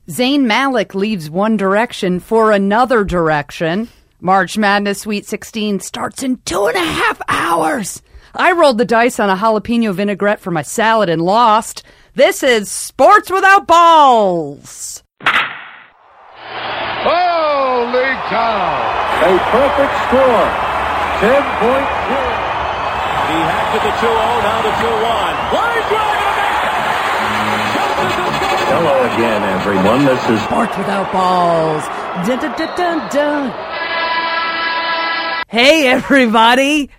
Zayn Malik leaves One Direction for another direction. March Madness Sweet 16 starts in 2.5 hours. I rolled the dice on a jalapeno vinaigrette for my salad and lost. This is Sports Without Balls. Holy cow! A perfect score. 10-point game. He had to the 2-0, now the 2-1. Line drive. Hello again, everyone. This is Sports Without Balls. Dun, dun, dun, dun, dun. Hey, everybody.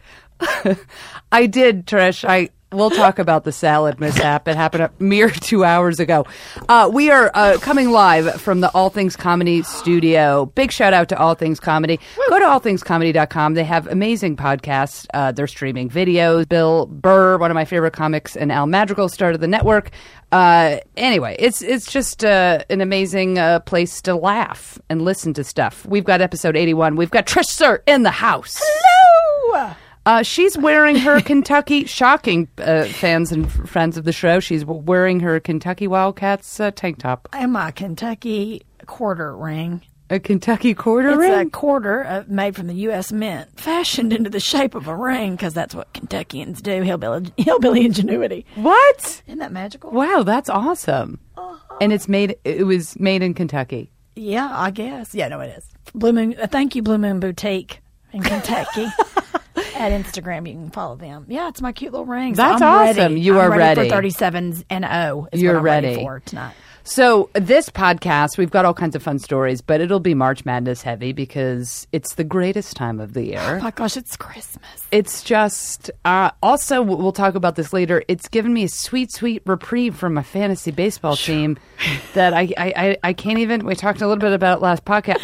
I did, Trish. We'll talk about the salad mishap. It happened a mere 2 hours ago. We are coming live from the All Things Comedy studio. Big shout out to All Things Comedy. Go to allthingscomedy.com. They have amazing podcasts. They're streaming videos. Bill Burr, one of my favorite comics, and Al Madrigal started the network. Anyway, it's just an amazing place to laugh and listen to stuff. We've got episode 81. We've got Trish Sir in the house. Hello! She's wearing her Kentucky, shocking fans and friends of the show, she's wearing her Kentucky Wildcats tank top. And my Kentucky quarter ring. A Kentucky quarter ring? It's a quarter made from the U.S. Mint, fashioned into the shape of a ring, because that's what Kentuckians do, hillbilly ingenuity. What? Isn't that magical? Wow, that's awesome. And it was made in Kentucky. Yeah, I guess. Yeah, no, it is. Blue Moon. Thank you, Blue Moon Boutique in Kentucky. At Instagram, you can follow them. Yeah, it's my cute little ring. That's so I'm awesome. Ready. You are ready for 37s and 0 is You're what I'm ready for tonight. So this podcast, we've got all kinds of fun stories, but it'll be March Madness heavy because it's the greatest time of the year. Oh my gosh, it's Christmas. It's just, also, we'll talk about this later, it's given me a sweet, sweet reprieve from my fantasy baseball team that I can't even, we talked a little bit about it last podcast,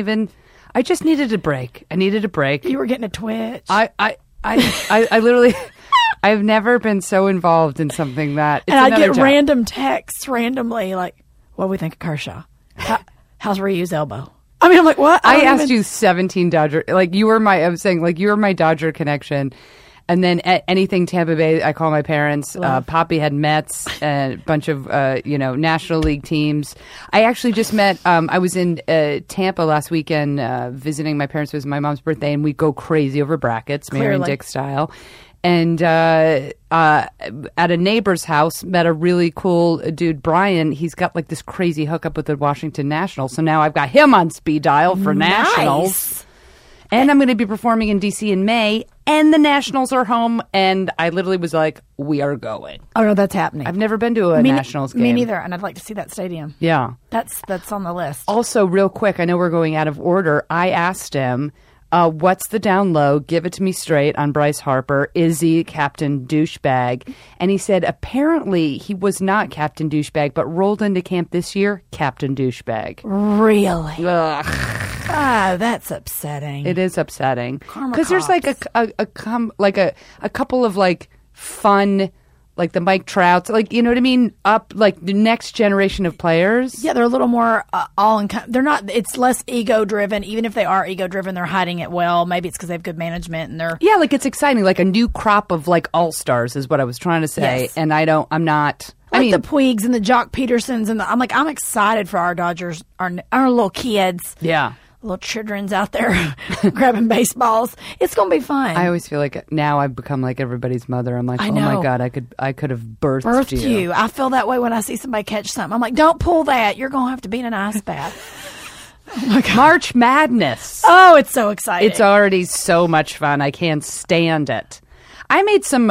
I just needed a break. I needed a break. You were getting a twitch. I literally, I've never been so involved in something that. And I get random texts randomly like, what do we think of Kershaw? How's Ryu's elbow? I mean, I'm like, what? I asked you 17 Dodger, I was saying, you were my Dodger connection. And then at anything Tampa Bay, I call my parents. Poppy had Mets, a bunch of, National League teams. I actually just met, I was in Tampa last weekend visiting my parents. It was my mom's birthday, and we go crazy over brackets, Mary and Dick style. And at a neighbor's house, met a really cool dude, Brian. He's got like this crazy hookup with the Washington Nationals. So now I've got him on speed dial for Nationals. And I'm going to be performing in D.C. in May, and the Nationals are home, and I literally was like, we are going. Oh, no, that's happening. I've never been to a Nationals game. Me neither, and I'd like to see that stadium. Yeah. That's on the list. Also, real quick, I know we're going out of order. I asked him, what's the down low? Give it to me straight on Bryce Harper. Is he Captain Douchebag? And he said apparently he was not Captain Douchebag, but rolled into camp this year, Captain Douchebag. Really? Ugh. That's upsetting. It is upsetting because there's like a couple of like fun, like the Mike Trouts, like, you know what I mean, up like the next generation of players. Yeah, they're a little more they're not. It's less ego driven. Even if they are ego driven, they're hiding it well. Maybe it's because they have good management and they're like it's exciting, like a new crop of like all stars is what I was trying to say. Yes. And I'm not. Like the Puigs and the Jock Petersons and I'm excited for our Dodgers, our little kids. Yeah. Little children's out there grabbing baseballs. It's going to be fun. I always feel like now I've become like everybody's mother. I'm like, oh my God, I could have birthed you. I feel that way when I see somebody catch something. I'm like, don't pull that. You're going to have to be in an ice bath. Oh my God. March Madness. Oh, it's so exciting. It's already so much fun. I can't stand it. I made some,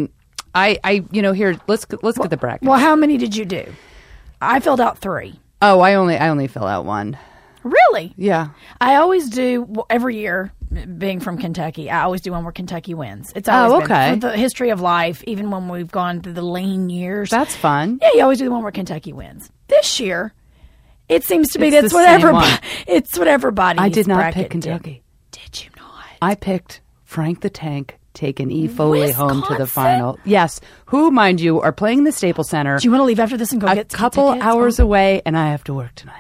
here, let's get the bracket. Well, how many did you do? I filled out 3. Oh, I only fill out 1. Really? Yeah. I always do, every year, being from Kentucky, I always do one where Kentucky wins. It's always been for the history of life, even when we've gone through the lean years. That's fun. Yeah, you always do the one where Kentucky wins. This year, it seems to be it's what everybody. I did not pick Kentucky. Did you not? I picked Frank the Tank taking E. Foley home to the final. Yes. Who, mind you, are playing the Staples Center. Do you want to leave after this and go get a couple hours away, and I have to work tonight.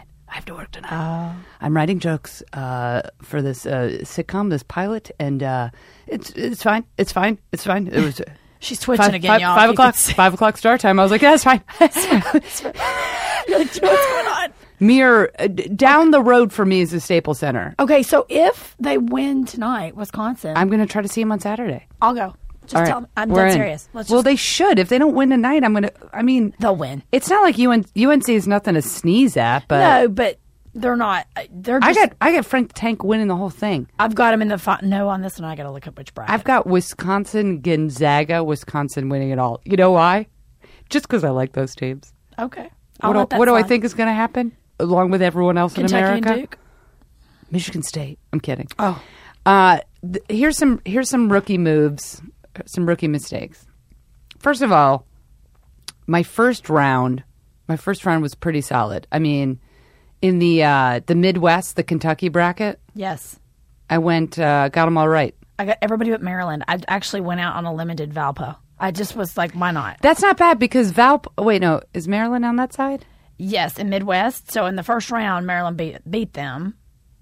I'm writing jokes for this sitcom, this pilot, and it's fine. It's fine. It was. She's twitching again, y'all. 5 o'clock start time. I was like, yeah, it's fine. You're like, do you know what's going on? Down the road for me is the Staples Center. Okay, so if they win tonight, Wisconsin, I'm going to try to see them on Saturday. I'll go. Just right. tell me. I'm dead serious. Well, they should. If they don't win tonight, they'll win. It's not like UNC is nothing to sneeze at, but no, but they're not. They're just, I got Frank the Tank winning the whole thing. I've got him in the no on this one. I got to look up which bracket. I've got Wisconsin, Gonzaga, Wisconsin winning it all. You know why? Just because I like those teams. Okay. What do I think is going to happen? Along with everyone else Kentucky in America, and Duke? Michigan State. I'm kidding. Oh, here's some rookie moves, some rookie mistakes. First of all, my first round was pretty solid. I mean, in the Midwest, the Kentucky bracket, yes, I got them all right. I got everybody but Maryland. I actually went out on a limited Valpo. I just was like, why not? That's not bad because wait, no, is Maryland on that side? Yes, in Midwest. So in the first round, Maryland beat them.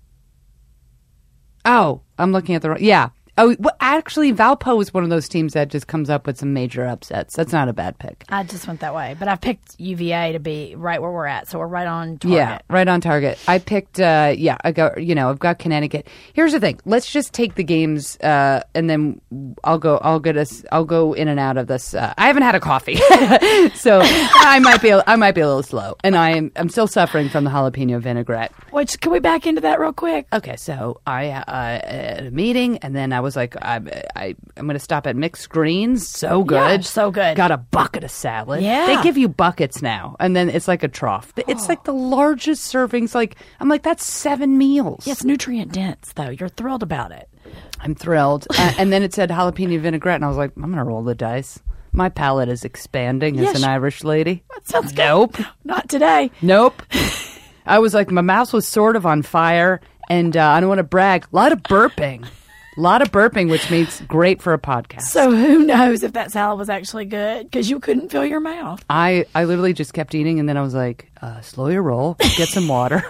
Oh, I'm looking at yeah. Oh, well, actually, Valpo is one of those teams that just comes up with some major upsets. That's not a bad pick. I just went that way. But I picked UVA to be right where we're at. So we're right on target. Yeah, right on target. I picked, I've got Connecticut. Here's the thing. Let's just take the games, and then I'll go in and out of this. I haven't had a coffee, so I might be a little slow. And I'm still suffering from the jalapeno vinaigrette. Which, can we back into that real quick? Okay, so I had a meeting, and then I was like, I'm going to stop at Mixed Greens. So good. Yeah, so good. Got a bucket of salad. Yeah. They give you buckets now, and then it's like a trough. It's like the largest servings. Like, I'm like, that's 7 meals. Yeah, it's nutrient dense, though. You're thrilled about it. I'm thrilled. And then it said jalapeno vinaigrette, and I was like, I'm going to roll the dice. My palate is expanding as an Irish lady. That sounds good. Nope. Not today. Nope. I was like, my mouth was sort of on fire, and I don't want to brag. A lot of burping. Which means great for a podcast. So who knows if that salad was actually good because you couldn't fill your mouth. I literally just kept eating, and then I was like, slow your roll, get some water.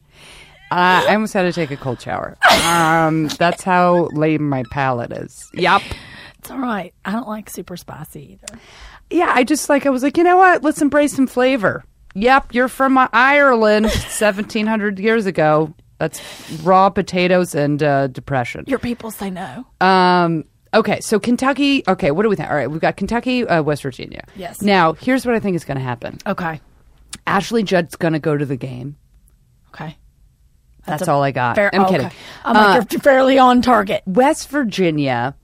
I almost had to take a cold shower. That's how lame my palate is. Yep. It's all right. I don't like super spicy either. Yeah, I was like, you know what? Let's embrace some flavor. Yep, you're from Ireland 1,700 years ago. That's raw potatoes and depression. Your people say no. Okay, so Kentucky. Okay, what do we think? All right, we've got Kentucky, West Virginia. Yes. Now, here's what I think is going to happen. Okay. Ashley Judd's going to go to the game. Okay. That's all I got. I'm kidding. I'm like, you're fairly on target. West Virginia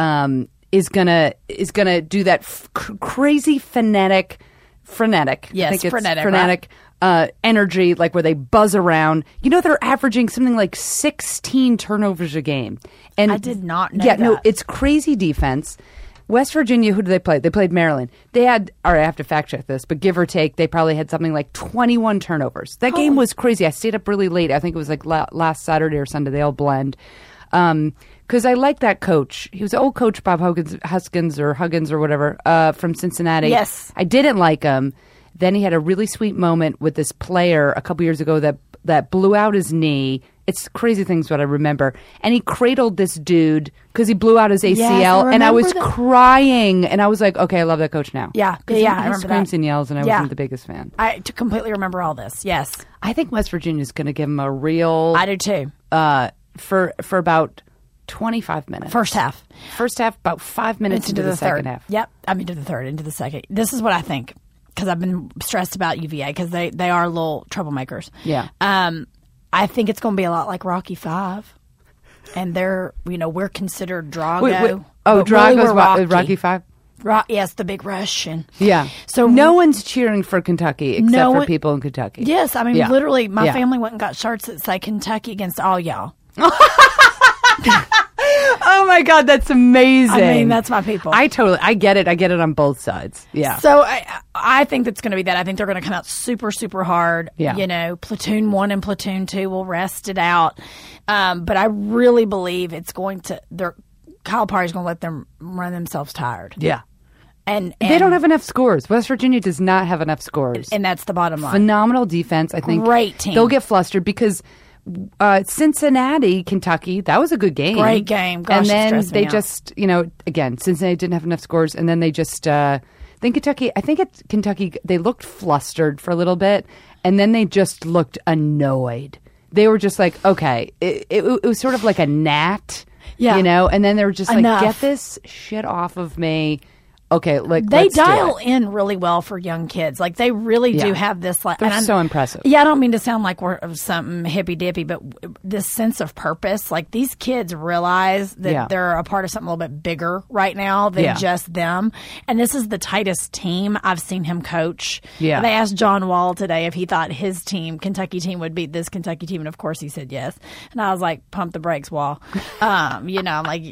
is gonna do that crazy frenetic. Yes, I think it's frenetic. Frenetic. Right? Energy, like where they buzz around. You know, they're averaging something like 16 turnovers a game. And I did not know that. Yeah, no, it's crazy defense. West Virginia, who did they play? They played Maryland. They had, I have to fact check this, but give or take, they probably had something like 21 turnovers. That game was crazy. I stayed up really late. I think it was like last Saturday or Sunday. They all blend. Because I like that coach. He was the old coach, Bob Huggins or whatever, from Cincinnati. Yes. I didn't like him. Then he had a really sweet moment with this player a couple years ago that blew out his knee. It's crazy things what I remember. And he cradled this dude because he blew out his ACL. Yes, and I was crying. And I was like, okay, I love that coach now. Yeah. He I remember screams that. and yells, and I wasn't the biggest fan. I completely remember all this. Yes. I think West Virginia is going to give him a real... I do too. For about 25 minutes. First half, about 5 minutes into the second half. Yep. Into the third, into the second. This is what I think. Because I've been stressed about UVA because they are little troublemakers. Yeah. I think it's going to be a lot like Rocky V, and we're considered Drago. Drago's Rocky V. Yes, the big Russian. Yeah. So no one's cheering for Kentucky except for people in Kentucky. Yes, I mean literally, my family went and got shirts that say Kentucky against all y'all. Oh my God, that's amazing. I mean, that's my people. I get it. I get it on both sides. Yeah. So I think that's going to be that. I think they're going to come out super, super hard. Yeah. Platoon 1 and Platoon 2 will rest it out. But I really believe it's going to, Kyle Parry's going to let them run themselves tired. Yeah. And they don't have enough scores. West Virginia does not have enough scores. And that's the bottom line. Phenomenal defense. I think great team. They'll get flustered because Cincinnati, Kentucky, that was a good game. Great game. Gosh, and then they out. just, again, Cincinnati didn't have enough scores, and then they just think at Kentucky, they looked flustered for a little bit, and then they just looked annoyed. They were just like, okay, it was sort of like a gnat, you know, and then they were just like, get this shit off of me. Okay, like they dial in really well for young kids. Like they really do have this. Like, they're so impressive. Yeah, I don't mean to sound like we're something hippy dippy, but this sense of purpose. Like these kids realize that they're a part of something a little bit bigger right now than just them. And this is the tightest team I've seen him coach. Yeah, they asked John Wall today if he thought his team, Kentucky team, would beat this Kentucky team, and of course he said yes. And I was like, pump the brakes, Wall. You know, I'm like,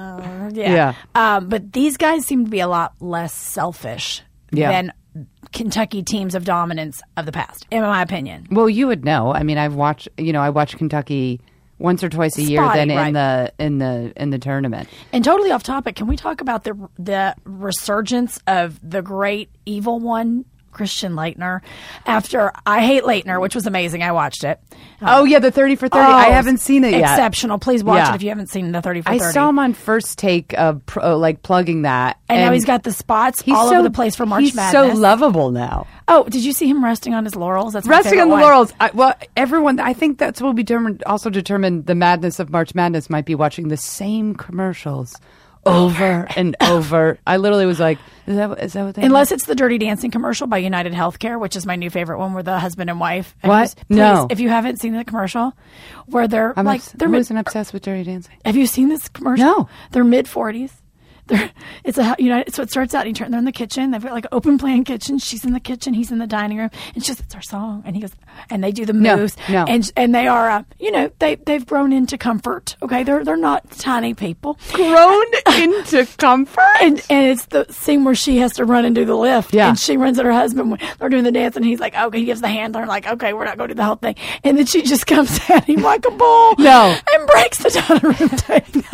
but these guys seem to be a lot less selfish than Kentucky teams of dominance of the past, in my opinion. Well, you would know. I mean, I watch Kentucky once or twice a year then in the tournament. And totally off topic, can we talk about the resurgence of the great evil one, Christian Laettner, after I Hate Laettner, which was amazing. I watched it. The 30 for 30. I haven't seen it yet. Exceptional. Please watch it if you haven't seen the 30 for 30. I saw him on First Take plugging that. And now he's got the spots all over the place for March Madness. He's so lovable now. Oh, did you see him resting on his laurels? That's my resting on the one. laurels. Everyone, I think that's what will determine the madness of March Madness might be watching the same commercials over and over. I literally was like, is that what they Unless it's the Dirty Dancing commercial by United Healthcare, which is my new favorite one, where the husband and wife. No. If you haven't seen the commercial, where they're I wasn't obsessed with Dirty Dancing. Have you seen this commercial? No. They're mid-40s. So it starts out, they're in the kitchen. They've got like an open plan kitchen. She's in the kitchen. He's in the dining room. And she goes, it's our song. And he goes, and they do the moves. No. And they are, they've grown into comfort. Okay. They're not tiny people. Grown into comfort? And it's the scene where she has to run and do the lift. Yeah. And she runs at her husband when they're doing the dance. And he's like, okay, he gives the handler, like, okay, we're not going to do the whole thing. And then she just comes at him like a bull. No. And breaks the dining room table.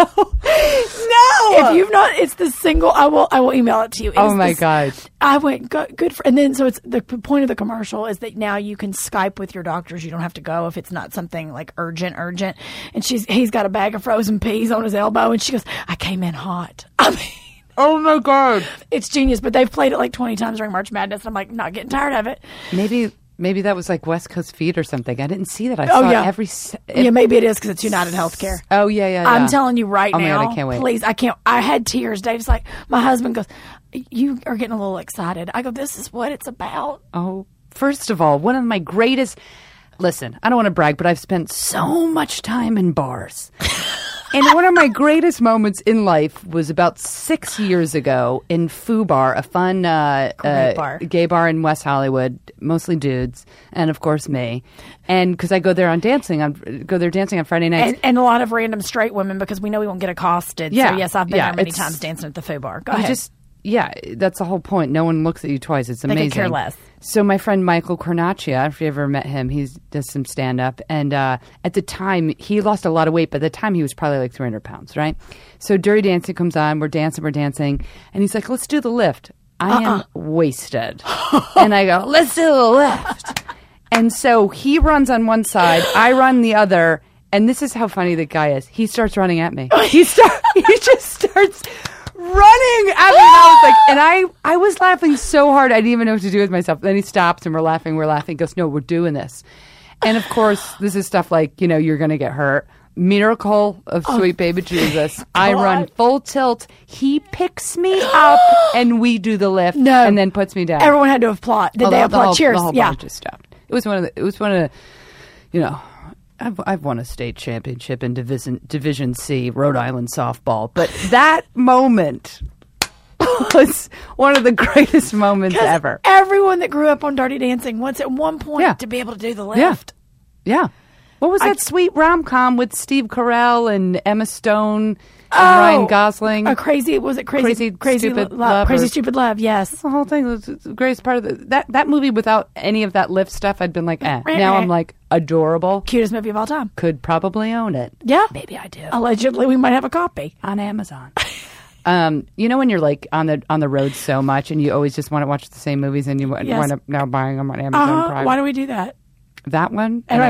No. If you've not, it's the single. I will email it to you. Oh my God! I went good for, and then so it's the point of the commercial is that now you can Skype with your doctors. You don't have to go if it's not something like urgent. And he's got a bag of frozen peas on his elbow, and she goes, "I came in hot." I mean, oh my God, it's genius. But they've played it like 20 times during March Madness, and I'm like, not getting tired of it. Maybe that was like West Coast Feed or something. I didn't see that. I saw every... maybe it is because it's United Healthcare. Oh, yeah. I'm telling you right now. My God, I can't wait. Please, I can't. I had tears. Dave's like, my husband goes, you are getting a little excited. I go, this is what it's about. Oh, first of all, one of my greatest... Listen, I don't want to brag, but I've spent so much time in bars. And one of my greatest moments in life was about 6 years ago in Foo Bar, a fun gay bar in West Hollywood, mostly dudes, and of course me. And because I go there dancing on Friday nights, and a lot of random straight women because we know we won't get accosted. Yeah, so yes, I've been there many times dancing at the Foo Bar. Go ahead. That's the whole point. No one looks at you twice. It's amazing. They could care less. So my friend Michael Cornacchia, if you ever met him, he does some stand-up. And at the time, he lost a lot of weight. But at the time, he was probably like 300 pounds, right? So Dirty Dancing comes on. We're dancing. And he's like, let's do the lift. I am wasted. And I go, let's do the lift. And so he runs on one side. I run the other. And this is how funny the guy is. He starts running at me. He just starts... running at me, and I was like, and I was laughing so hard I didn't even know what to do with myself. Then he stops and we're laughing. He goes, no, we're doing this. And of course, this is stuff like, you're going to get hurt. Miracle of Sweet Baby Jesus. I run full tilt. He picks me up and we do the lift and then puts me down. Everyone had to applaud. Did they applaud? Cheers. The whole bar just stopped. It was one of the, I've won a state championship in Division C, Rhode Island softball, but that moment was one of the greatest moments ever. Everyone that grew up on Dirty Dancing wants at one point to be able to do the lift. Yeah. What was that sweet rom-com with Steve Carell and Emma Stone and Ryan Gosling? Crazy Stupid Love. Crazy Stupid Love, yes. The whole thing was the greatest part of that movie. Without any of that lift stuff, I'd been like, Now I'm like, adorable. Cutest movie of all time. Could probably own it. Yeah. Maybe I do. Allegedly, we might have a copy. On Amazon. When you're like on the road so much and you always just want to watch the same movies and you wind up now buying them on Amazon Prime. Why do we do that? That one? And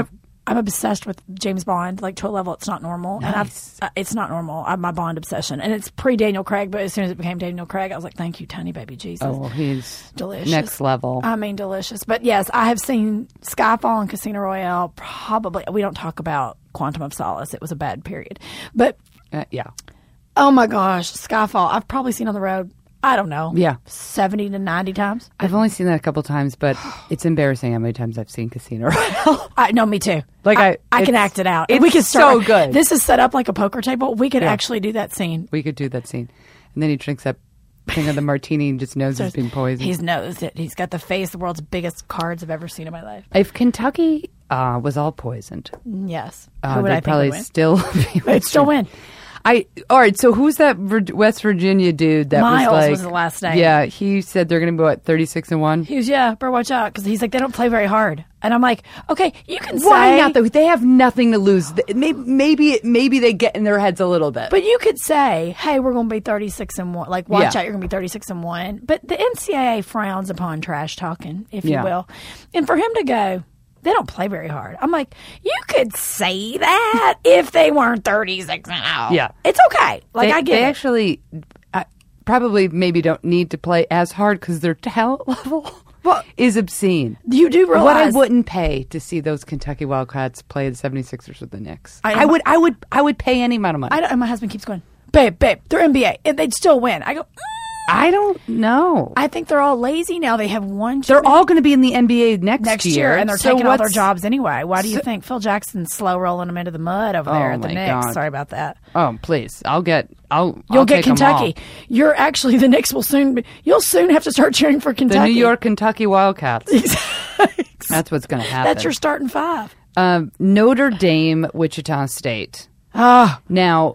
I'm obsessed with James Bond, like to a level it's not normal. Nice. And it's not normal. I have my Bond obsession. And it's pre-Daniel Craig, but as soon as it became Daniel Craig, I was like, thank you, tiny baby Jesus. Oh, well, he's delicious. next level. I mean, delicious. But yes, I have seen Skyfall and Casino Royale. Probably, we don't talk about Quantum of Solace. It was a bad period. But yeah. Oh my gosh, Skyfall. I've probably seen on the road, I don't know. Yeah. 70 to 90 times. I've only seen that a couple times, but it's embarrassing how many times I've seen Casino Royale. No, me too. Like I can act it out. It's we could start, so good. This is set up like a poker table. We could actually do that scene. We could do that scene. And then he drinks that thing of the martini and just knows he's being poisoned. He knows it. He's got the face, the world's biggest cards I've ever seen in my life. If Kentucky was all poisoned, yes, who would I they'd think probably would win? still They'd still win. All right, so who's that West Virginia dude that Miles was was the last name. Yeah, he said they're going to be, 36-1? He was, better watch out, because he's like, they don't play very hard. And I'm like, okay, you can say... Why not, though? They have nothing to lose. Maybe they get in their heads a little bit. But you could say, hey, we're going to be 36-1. Like, watch out, you're going to be 36-1. But the NCAA frowns upon trash talking, if you will. And for him to go... They don't play very hard. I'm like, you could say that if they weren't 36-0. Yeah. It's okay. Like, I get it. They actually probably maybe don't need to play as hard because their talent level is obscene. You do realize... What I wouldn't pay to see those Kentucky Wildcats play the 76ers with the Knicks. I would pay any amount of money. And my husband keeps going, babe, they're NBA. And they'd still win. I go... I don't know. I think they're all lazy now. They have They're all going to be in the NBA next year. And they're taking all their jobs anyway. Why do you think Phil Jackson's slow rolling them into the mud over there at the Knicks? God. Sorry about that. Oh, please. You'll get Kentucky. You're actually, the Knicks you'll soon have to start cheering for Kentucky. The New York Kentucky Wildcats. That's what's going to happen. That's your starting five. Notre Dame, Wichita State. Now,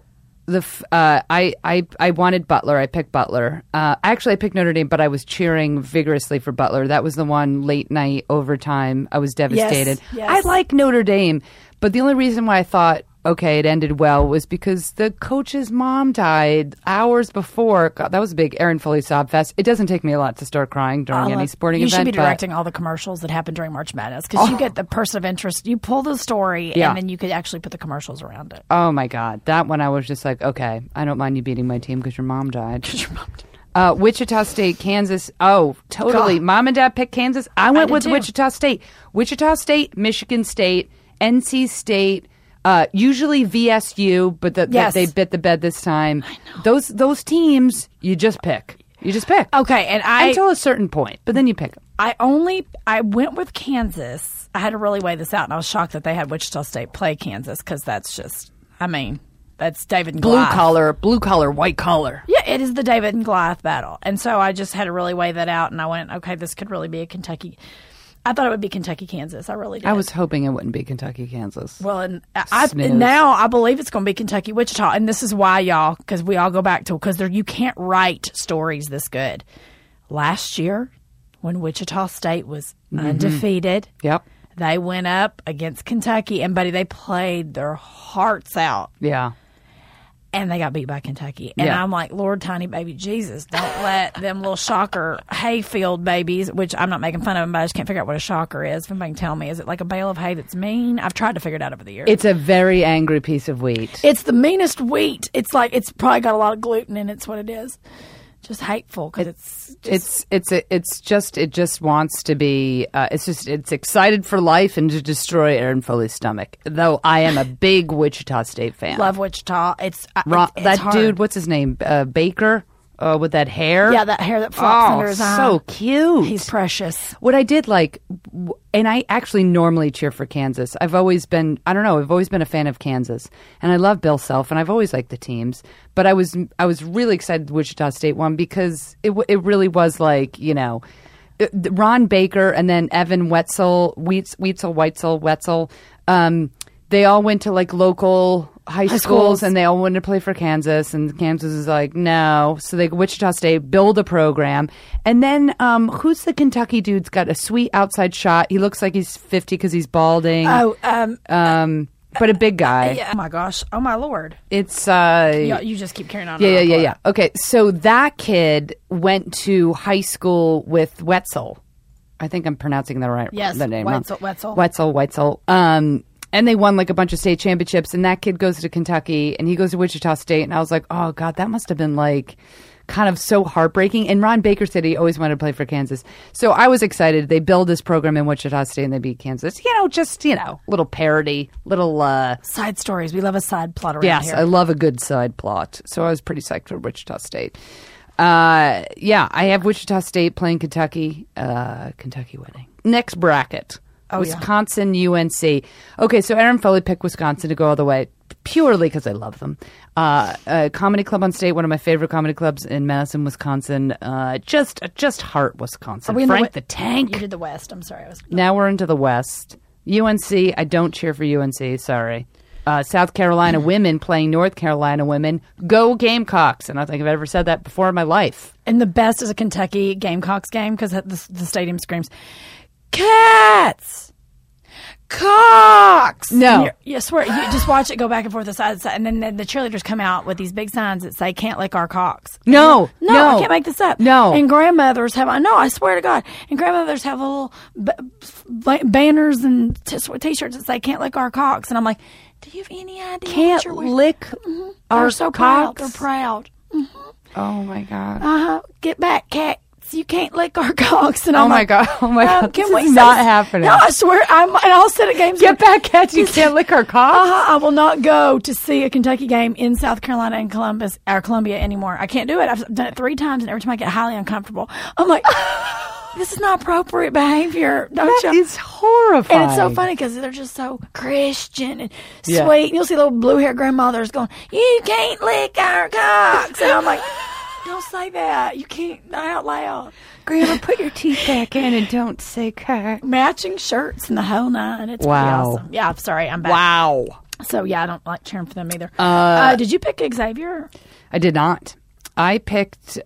I wanted Butler. I picked Butler. Actually, I picked Notre Dame, but I was cheering vigorously for Butler. That was the one late night overtime. I was devastated. Yes. I like Notre Dame, but the only reason why I thought, okay, it ended well was because the coach's mom died hours before. God, that was a big Aaron Foley sob fest. It doesn't take me a lot to start crying during any sporting event. You should be directing all the commercials that happen during March Madness because you get the person of interest. You pull the story and then you could actually put the commercials around it. Oh, my God. That one I was just like, okay, I don't mind you beating my team because your mom died. Wichita State, Kansas. Oh, totally. God. Mom and Dad picked Kansas. I went with Wichita State. Wichita State, Michigan State, NC State. Usually VSU, but they bit the bed this time. Those teams, you just pick. Okay, and until a certain point, but then you pick them. I went with Kansas. I had to really weigh this out, and I was shocked that they had Wichita State play Kansas because that's just, that's David and Goliath. Blue collar, white collar. Yeah, it is the David and Goliath battle, and so I just had to really weigh that out, and I went, okay, this could really be a Kentucky. I thought it would be Kentucky, Kansas. I really did. I was hoping it wouldn't be Kentucky, Kansas. Well, and now I believe it's going to be Kentucky, Wichita. And this is why, y'all, because we all go back to, because you can't write stories this good. Last year, when Wichita State was undefeated, they went up against Kentucky, and, buddy, they played their hearts out. Yeah. And they got beat by Kentucky. And I'm like, Lord, tiny baby Jesus, don't let them little shocker hayfield babies, which I'm not making fun of them, but I just can't figure out what a shocker is. If anybody can tell me, is it like a bale of hay that's mean? I've tried to figure it out over the years. It's a very angry piece of wheat. It's the meanest wheat. It's like, it's probably got a lot of gluten in it. It's what it is. Just hateful because it just wants to be it's excited for life and to destroy Aaron Foley's stomach. Though I am a big Wichita State fan. Love Wichita. It's that hard. Dude. What's his name? Baker. With that hair. Yeah, that hair that flops under his eye. So cute. He's precious. What I did like, and I actually normally cheer for Kansas. I've always been a fan of Kansas. And I love Bill Self, and I've always liked the teams. But I was really excited Wichita State won because it really was like, Ron Baker and then Evan Wetzel. They all went to like local high schools and they all wanted to play for Kansas, and Kansas is like, no. So Wichita State build a program. And then who's the Kentucky dude's got a sweet outside shot? He looks like he's 50 because he's balding. But a big guy. Yeah. Oh my gosh. Oh my Lord. It's you just keep carrying on. Yeah. Okay, so that kid went to high school with Wetzel. I think I'm pronouncing the name Wetzel. Wetzel. And they won like a bunch of state championships. And that kid goes to Kentucky and he goes to Wichita State. And I was like, oh, God, that must have been like kind of so heartbreaking. And Ron Baker said he always wanted to play for Kansas. So I was excited. They build this program in Wichita State and they beat Kansas. Little parody, little... side stories. We love a side plot around here. Yes, I love a good side plot. So I was pretty psyched for Wichita State. I have Wichita State playing Kentucky. Kentucky winning. Next bracket. Wisconsin, UNC. Okay, so Aaron Foley picked Wisconsin to go all the way purely because I love them. Comedy Club on State, one of my favorite comedy clubs in Madison, Wisconsin. Just heart Wisconsin. Frank the Tank. You did the West. I'm sorry. Now we're into the West. UNC. I don't cheer for UNC. Sorry. South Carolina women playing North Carolina women. Go Gamecocks. And I don't think I've ever said that before in my life. And the best is a Kentucky Gamecocks game because the stadium screams, Cats! Cocks! No. You swear, you just watch it go back and forth, side to side, and then the cheerleaders come out with these big signs that say, can't lick our cocks. No. I can't make this up. No. And grandmothers have, I swear to God, and grandmothers have little banners and t-shirts that say, can't lick our cocks. And I'm like, do you have any idea? Can't lick our They're so cocks? proud. They're proud. Mm-hmm. Oh, my God. Get back, cat. You can't lick our cocks. And I'm my God. This is say not happening. No, I swear. And I'll sit at games. Get back, Cats. You can't lick our cocks. I will not go to see a Kentucky game in South Carolina and Columbia anymore. I can't do it. I've done it 3 times, and every time I get highly uncomfortable, I'm like, this is not appropriate behavior. Don't you? That is horrifying. And it's so funny because they're just so Christian and sweet. And you'll see little blue-haired grandmothers going, you can't lick our cocks. And I'm like, don't say that. You can't, not out loud. Grandma, put your teeth back in and don't say cock. Matching shirts and the whole nine. It's pretty awesome. Yeah, I'm sorry. I'm back. Wow. So, yeah, I don't like cheering for them either. Did you pick Xavier? I did not. I picked...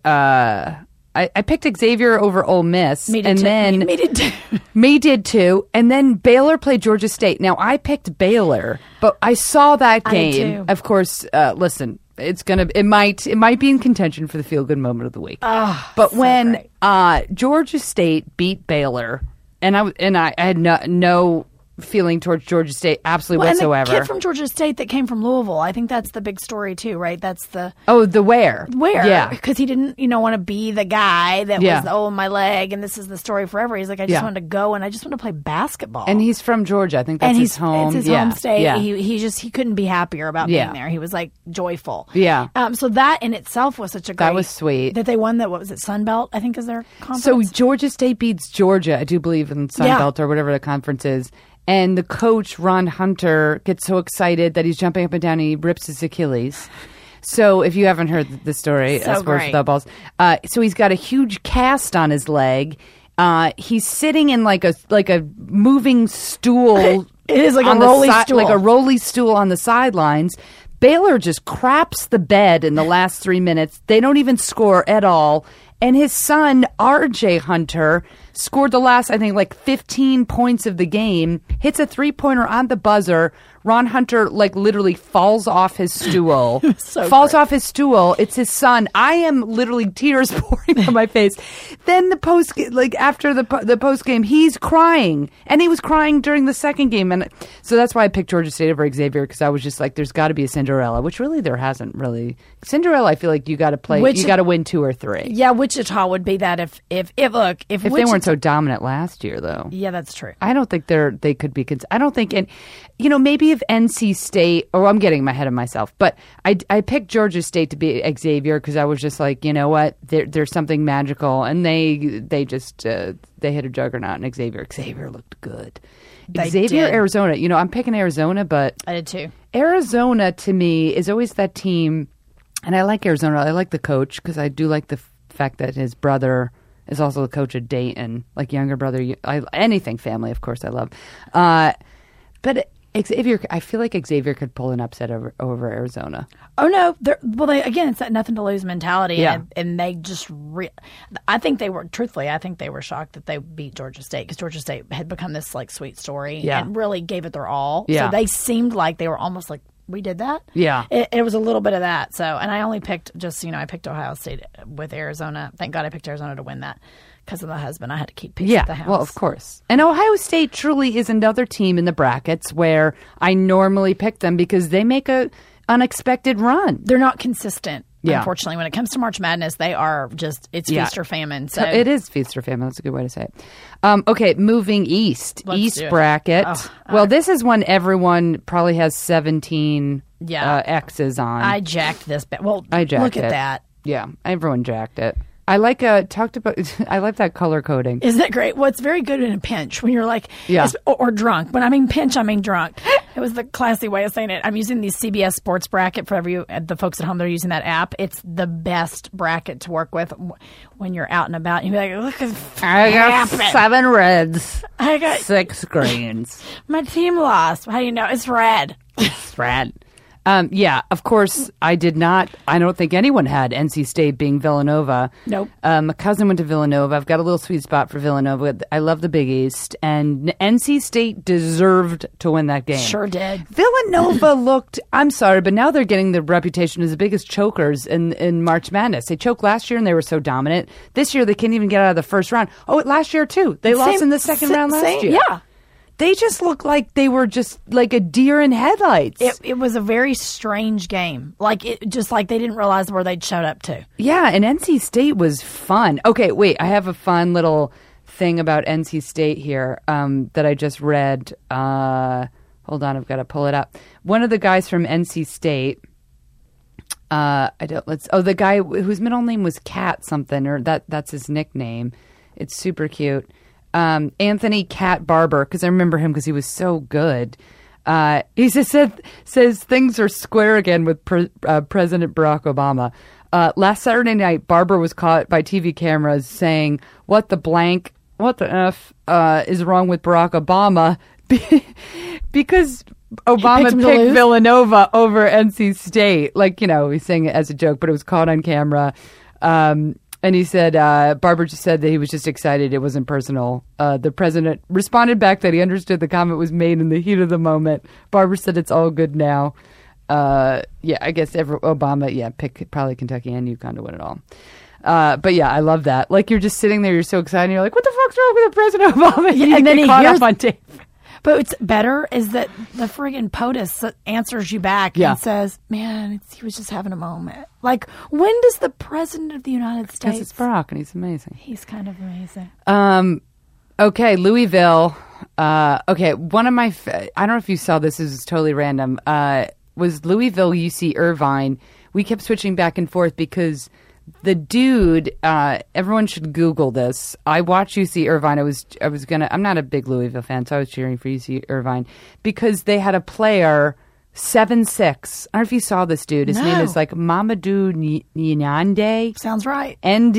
I picked Xavier over Ole Miss. Me did too. Me did too. And then Baylor played Georgia State. Now, I picked Baylor, but I saw that game. I did too. Of course, listen, it might be in contention for the feel-good moment of the week. Oh, but so when great. Georgia State beat Baylor, and I had no feeling towards Georgia State absolutely whatsoever. And the kid from Georgia State that came from Louisville, I think that's the big story too, right? That's the where, yeah, because he didn't want to be the guy that was my leg, and this is the story forever. He's like, I just wanted to go and I just want to play basketball. And he's from Georgia. I think that's his home. It's his home state. Yeah. He couldn't be happier about being there. He was like joyful. Yeah. So that in itself was such a great. That was sweet that they won that. What was it? Sun Belt, I think, is their conference. So Georgia State beats Georgia, I do believe, in Sun Belt or whatever the conference is. And the coach, Ron Hunter, gets so excited that he's jumping up and down and he rips his Achilles. So if you haven't heard the story, Sports Without Balls, so he's got a huge cast on his leg. He's sitting in like a moving stool. It is like a rolly stool. Like a rolly stool on the sidelines. Baylor just craps the bed in the last 3 minutes. They don't even score at all. And his son, R.J. Hunter, scored the last, I think, 15 points of the game, hits a 3-pointer on the buzzer. Ron Hunter, literally falls off his stool. Off his stool. It's his son. I am literally tears pouring from my face. Then after the post game, he's crying. And he was crying during the second game. And so that's why I picked Georgia State over Xavier, because I was just like, there's got to be a Cinderella, which really there hasn't really. Cinderella, I feel like you got to play, you got to win 2 or 3. Yeah, Wichita would be that if they weren't so dominant last year, though. Yeah, that's true. I don't think they could be. I don't think, and maybe if NC State. Oh, I'm getting my head of myself, but I picked Georgia State to be Xavier because I was just like, you know what, there's something magical, and they hit a juggernaut, and Xavier looked good. Xavier, Arizona. I'm picking Arizona, but I did too. Arizona to me is always that team, and I like Arizona. I like the coach because I do like the fact that his brother is also the coach at Dayton, younger brother. Anything family, of course, I love. But Xavier, I feel like Xavier could pull an upset over Arizona. Oh no! It's that nothing to lose mentality, and they just. I think they were shocked that they beat Georgia State because Georgia State had become this sweet story and really gave it their all. Yeah. So they seemed like they were almost like, we did that. Yeah, it was a little bit of that. So, and I only picked I picked Ohio State with Arizona. Thank God I picked Arizona to win that because of the husband. I had to keep peace at the house. Well, of course. And Ohio State truly is another team in the brackets where I normally pick them because they make a unexpected run. They're not consistent. Yeah. Unfortunately, when it comes to March Madness, they are just, it's feast or famine. So it is feast or famine. That's a good way to say it. Okay, moving east. East bracket. Well, this is one everyone probably has 17 X's on. I jacked this. Well, I jacked look it. at that. Yeah, everyone jacked it. I like I like that color coding. Isn't that great? Well, it's very good in a pinch when you're like, Yeah. or drunk. When I mean pinch, I mean drunk. It was the classy way of saying it. I'm using the CBS Sports bracket for the folks at home that are using that app. It's the best bracket to work with when you're out and about. You'll be like, look at I got 7 reds. I got 6 greens. my team lost. How do you know? It's red. It's red. Yeah, of course, I don't think anyone had NC State being Villanova. Nope. My cousin went to Villanova. I've got a little sweet spot for Villanova. I love the Big East. And NC State deserved to win that game. Sure did. Villanova looked, I'm sorry, but now they're getting the reputation as the biggest chokers in March Madness. They choked last year and they were so dominant. This year they can't even get out of the first round. Oh, last year too. They lost in the second round last year. Yeah. They just looked like they were just like a deer in headlights. It was a very strange game. Like they didn't realize where they'd showed up to. Yeah, and NC State was fun. Okay, wait, I have a fun little thing about NC State here that I just read. Hold on, I've got to pull it up. One of the guys from NC State. The guy whose middle name was Cat something, or that's his nickname. It's super cute. Anthony Cat Barber, because I remember him because he was so good. He says things are square again with President Barack Obama. Last Saturday night, Barber was caught by TV cameras saying, what the F is wrong with Barack Obama? Because Obama picked Villanova over NC State. Like, he's saying it as a joke, but it was caught on camera. And he said, Barber just said that he was just excited. It wasn't personal. The president responded back that he understood the comment was made in the heat of the moment. Barber said it's all good now. I guess Obama, pick probably Kentucky and UConn to win it all. But yeah, I love that. Like, you're just sitting there, you're so excited, and you're like, what the fuck's wrong with President Obama? Yeah, and then he caught hears up on tape. But what's better is that the friggin' POTUS answers you back and says, man, he was just having a moment. Like, when does the President of the United States... Because it's Barack, and he's amazing. He's kind of amazing. Okay, Louisville. One of my... I don't know if you saw this. This is totally random. Was Louisville UC Irvine. We kept switching back and forth because... The dude, everyone should Google this. I watched UC Irvine. I'm not a big Louisville fan, so I was cheering for UC Irvine because they had a player, 7'6". I don't know if you saw this dude. His name is like Mamadou Nyande. Sounds right.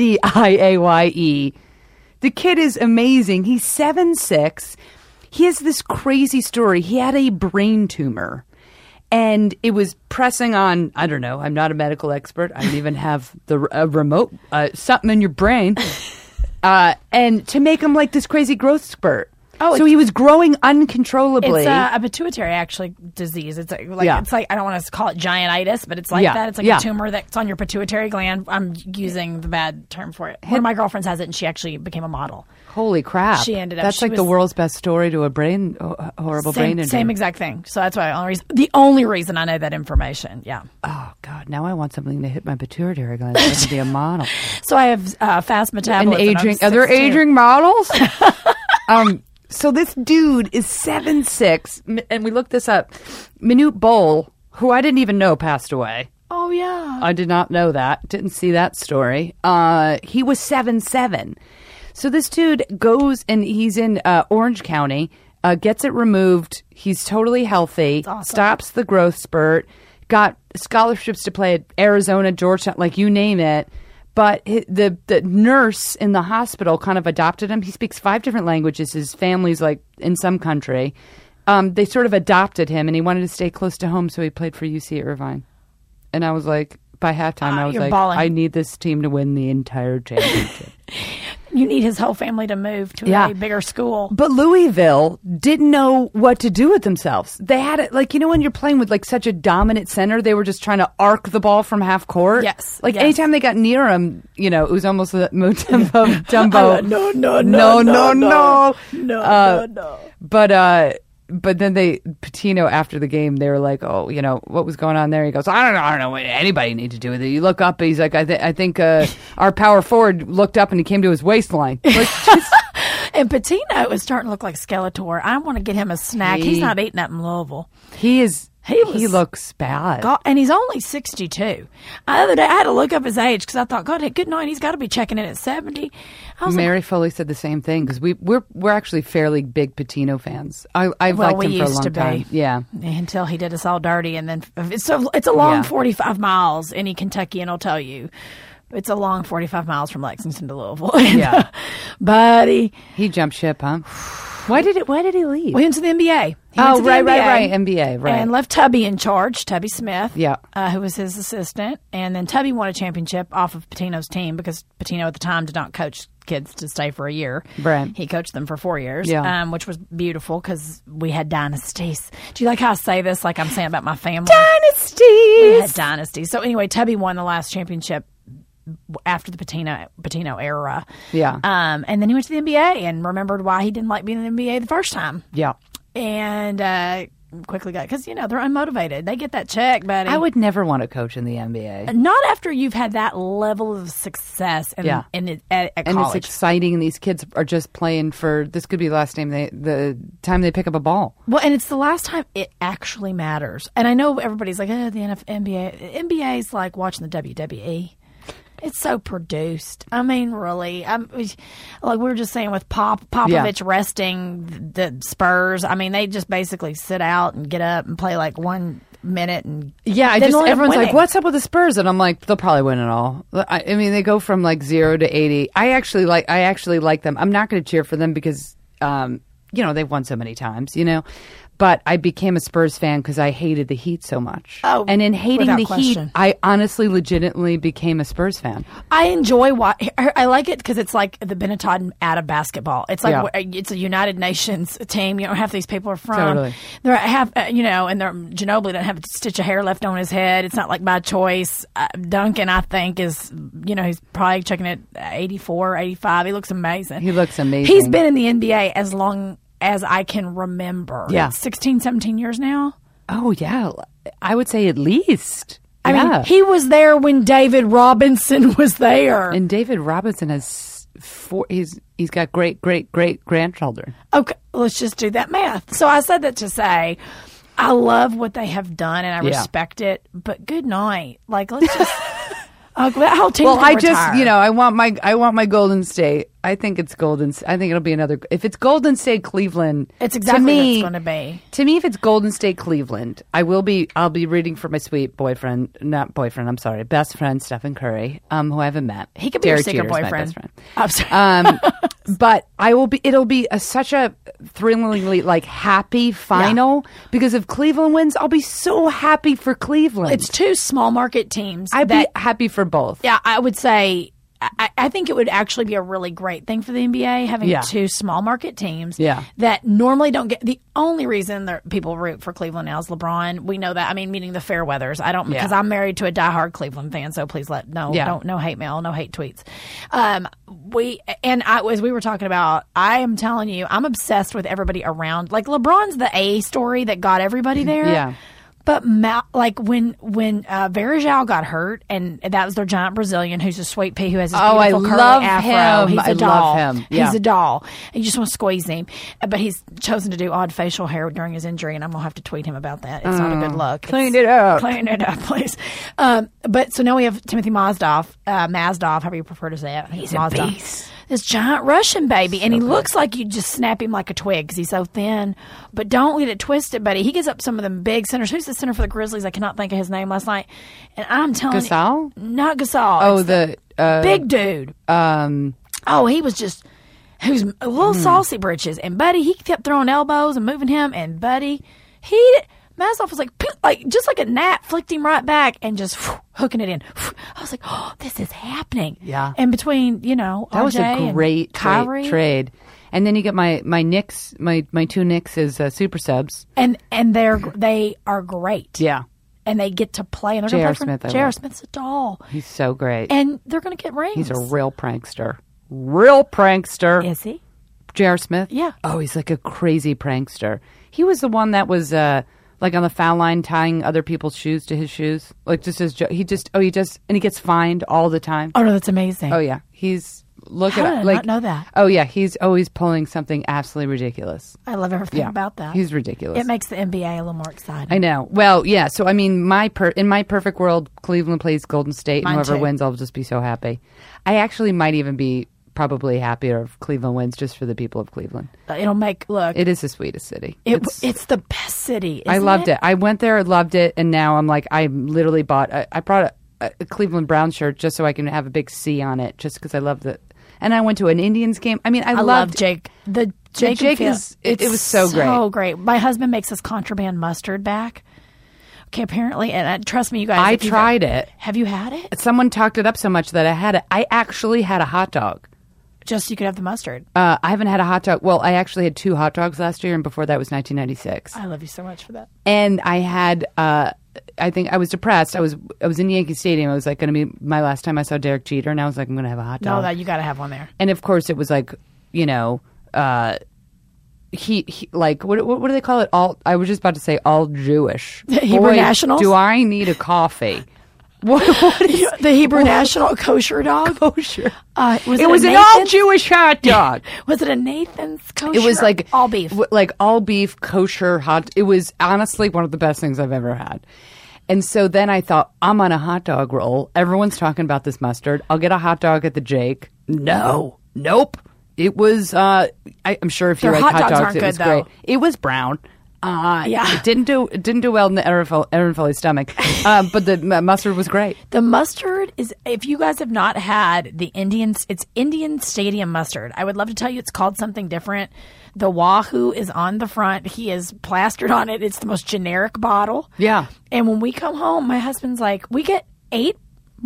Ndiaye. The kid is amazing. He's 7'6". He has this crazy story. He had a brain tumor. And it was pressing on, I don't know, I'm not a medical expert. I don't even have the remote, something in your brain. And to make him like this crazy growth spurt. Oh, so he was growing uncontrollably. It's a pituitary disease. It's like I don't want to call it giantitis, but it's like that. It's like a tumor that's on your pituitary gland. I'm using the bad term for it. One of my girlfriends has it, and she actually became a model. Holy crap! She ended up. That's like the world's best story to a horrible brain injury. Same exact thing. So that's why the only reason I know that information. Yeah. Oh God! Now I want something to hit my pituitary gland so I can be a model. So I have fast metabolism. And aging. Are there aging models? So this dude is 7'6", and we looked this up. Manute Bol, who I didn't even know passed away. Oh, yeah. I did not know that. Didn't see that story. He was 7'7". So this dude goes, and he's in Orange County, gets it removed. He's totally healthy, awesome. Stops the growth spurt, got scholarships to play at Arizona, Georgetown, like you name it. But the nurse in the hospital kind of adopted him. He speaks 5 different languages. His family's like in some country. They sort of adopted him, and he wanted to stay close to home, so he played for UC Irvine. And I was like, by halftime, I was like, balling. I need this team to win the entire championship. You need his whole family to move to a bigger school. But Louisville didn't know what to do with themselves. They had it like, when you're playing with like such a dominant center, they were just trying to arc the ball from half court. Yes. Like anytime they got near him, it was almost a Mutombo Dumbo. No. But then Pitino after the game, they were like, "Oh, what was going on there?" He goes, "I don't know what anybody need to do with it." You look up, he's like, "I think our power forward looked up and he came to his waistline." Like, and Pitino is starting to look like Skeletor. I want to get him a snack. He's not eating that in Louisville. He looks bad. God, and he's only 62. The other day, I had to look up his age because I thought, God, good night. He's got to be checking in at 70. Mary Foley said the same thing because we're actually fairly big Pitino fans. I've liked him for a long time. Yeah, until he did us all dirty, and then it's a long 45 miles. Any Kentuckian will tell you. It's a long 45 miles from Lexington to Louisville. Yeah, buddy, he jumped ship, huh? Why did he leave? We went to the NBA. Right, NBA, right. And left Tubby in charge, Tubby Smith, yeah, who was his assistant. And then Tubby won a championship off of Pitino's team because Pitino at the time did not coach kids to stay for a year. Right. He coached them for 4 years, which was beautiful because we had dynasties. Do you like how I say this like I'm saying about my family? Dynasties! We had dynasties. So anyway, Tubby won the last championship after the Pitino era. Yeah. And then he went to the NBA and remembered why he didn't like being in the NBA the first time. Yeah. And quickly got, because, they're unmotivated. They get that check, buddy. I would never want to coach in the NBA. Not after you've had that level of success at college. And it's exciting, and these kids are just playing for, this could be the last time the time they pick up a ball. Well, and it's the last time it actually matters. And I know everybody's like, the NBA. NBA is like watching the WWE. It's so produced. I mean, really. Like we were just saying with Popovich resting the Spurs. I mean, they just basically sit out and get up and play like 1 minute and everyone's like, "What's up with the Spurs?" And I'm like, "They'll probably win it all." I mean, they go from like 0 to 80. I actually like them. I'm not going to cheer for them because they've won so many times, But I became a Spurs fan because I hated the Heat so much. Oh, and in hating the question. Heat, I honestly, legitimately became a Spurs fan. I enjoy I like it because it's like the Benetton out of basketball. It's like it's a United Nations team. Half these people are from. Totally. They're and Ginobili doesn't have a stitch of hair left on his head. It's not like by choice. Duncan, I think, is he's probably checking at 84, 85. He looks amazing. He's been in the NBA as long as I can remember. Yeah. 16, 17 years now. Oh, yeah. I would say at least. I mean, he was there when David Robinson was there. And David Robinson has he's got great grandchildren. Okay, let's just do that math. So I said that to say I love what they have done and I respect it, but good night. Like, let's just that whole team. Well, I just, I want my Golden State. I think it's Golden. I think it'll be another. If it's Golden State Cleveland, it's exactly what it's going to be. To me, if it's Golden State Cleveland, I'll be rooting for my sweet best friend Stephen Curry, who I haven't met. He could be your secret boyfriend. My best friend. I'm sorry. But it'll be such a thrillingly happy final because if Cleveland wins, I'll be so happy for Cleveland. It's two small market teams. I'd be happy for both. Yeah, I would say. I think it would actually be a really great thing for the NBA having two small market teams that normally don't get. The only reason that people root for Cleveland now is LeBron. We know that. I mean, meaning the fair weathers. I don't because I'm married to a diehard Cleveland fan. So please no hate mail, no hate tweets. As we were talking about, I am telling you, I'm obsessed with everybody around. Like LeBron's the A story that got everybody there. Yeah. But when Varejao got hurt, and that was their giant Brazilian who's a sweet pea who has his beautiful curly afro. Him. He's a doll. Love him. Yeah. He's a doll. And you just want to squeeze him. But he's chosen to do odd facial hair during his injury, and I'm going to have to tweet him about that. It's not a good look. Clean it up. Clean it up, please. But so now we have Timothy Mazdov, however you prefer to say it. He's a beast. This giant Russian baby, and he looks like you just snap him like a twig because he's so thin. But don't get it twisted, buddy. He gives up some of them big centers. Who's the center for the Grizzlies? I cannot think of his name last night. And I'm telling Gasol? you, not Gasol. Oh, the big dude. He was just who's a little saucy britches, and buddy, he kept throwing elbows and moving him, and buddy, Mazdov was like just like a gnat, flicked him right back and just hooking it in. I was like, oh, this is happening. Yeah. And between, that was a great trade. And then you get my Knicks, my two Knicks is super subs. And they are great. Yeah. And they get to play. And J.R. Smith. J.R. Smith's a doll. He's so great. And they're going to get rings. He's a real prankster. Real prankster. Is he? J.R. Smith? Yeah. Oh, he's like a crazy prankster. He was the one that was like on the foul line tying other people's shoes to his shoes. Like just as and he gets fined all the time. Oh, no, that's amazing. Oh, yeah. Look How at did I like not know that? Oh yeah, he's always pulling something absolutely ridiculous. I love everything about that. He's ridiculous. It makes the NBA a little more exciting. I know. Well, yeah. So I mean, in my perfect world, Cleveland plays Golden State, and whoever wins, I'll just be so happy. I actually might even be probably happier if Cleveland wins, just for the people of Cleveland. It'll make It is the sweetest city. It's the best city. I loved it. I went there, loved it, and now I'm like, I literally bought. I brought a Cleveland Brown shirt just so I can have a big C on it, just because I loved it. And I went to an Indians game. I mean, I love Jake. The Jake is. It was so great. So great. My husband makes us contraband mustard back. Okay, apparently, and trust me, you guys. I tried it. Have you had it? Someone talked it up so much that I had it. I actually had a hot dog. Just so you could have the mustard. I haven't had a hot dog. Well, I actually had 2 hot dogs last year, and before that was 1996. I love you so much for that. And I had. I think I was depressed. I was in Yankee Stadium. It was like going to be my last time I saw Derek Jeter, and I was like, I'm going to have a hot dog. No, you got to have one there. And of course, it was like, he like what do they call it? I was just about to say all Jewish. The Hebrew Nationals. Do I need a coffee? What is the Hebrew National kosher dog? Kosher. It was an all Jewish hot dog. Was it a Nathan's kosher? It was like all beef, like all beef kosher hot. It was honestly one of the best things I've ever had. And so then I thought, I'm on a hot dog roll. Everyone's talking about this mustard. I'll get a hot dog at the Jake. Nope. It was. I'm sure if you like hot dogs, it was great. It was brown. It didn't do well in the Aaron Foley's stomach, but the mustard was great. The mustard is, if you guys have not had the it's Indian Stadium mustard. I would love to tell you it's called something different. The Wahoo is on the front. He is plastered on it. It's the most generic bottle. Yeah. And when we come home, my husband's like, we get a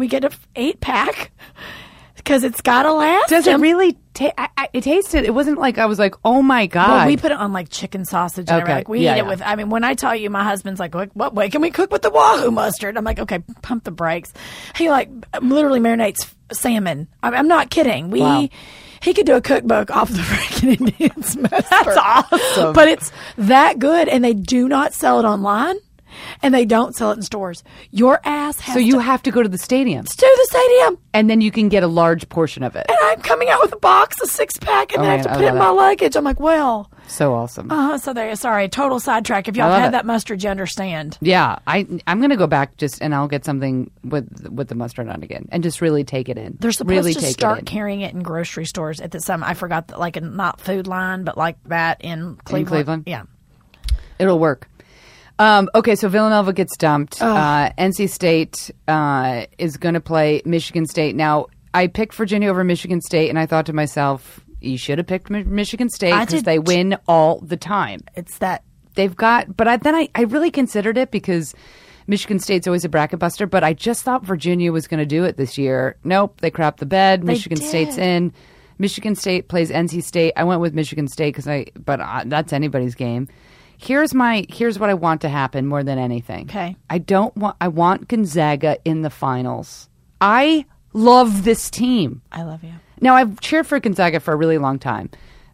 8-pack. Because it's got to last. Does it really? It tasted. It wasn't like I was like, oh my God. Well, we put it on like chicken sausage. And like we eat it with. I mean, when I tell you, my husband's like, what way can we cook with the Wahoo mustard? I'm like, okay, pump the brakes. He like literally marinates salmon. I'm not kidding. He could do a cookbook off the freaking Indians mustard. That's awesome. But it's that good, and they do not sell it online. And they don't sell it in stores. Your ass has you have to go to the stadium. To the stadium. And then you can get a large portion of it. And I'm coming out with a box, a 6-pack, and I have to put it in my luggage. I'm like, well. So awesome. Sorry, total sidetrack. If y'all had that mustard, you understand. Yeah. I'm going to go back and I'll get something with the mustard on again and just really take it in. They're supposed to start carrying it in grocery stores at the time. I forgot that, like, not Food Line, but like that in Cleveland. In Cleveland? Yeah. It'll work. Okay, so Villanova gets dumped. NC State is going to play Michigan State. Now, I picked Virginia over Michigan State, and I thought to myself, you should have picked Michigan State because they win all the time. It's that. They've got, but then I really considered it because Michigan State's always a bracket buster, but I just thought Virginia was going to do it this year. Nope, they crapped the bed. Michigan State's in. Michigan State plays NC State. I went with Michigan State but that's anybody's game. Here's what I want to happen more than anything. Okay. I want Gonzaga in the finals. I love this team. I love you. Now, I've cheered for Gonzaga for a really long time.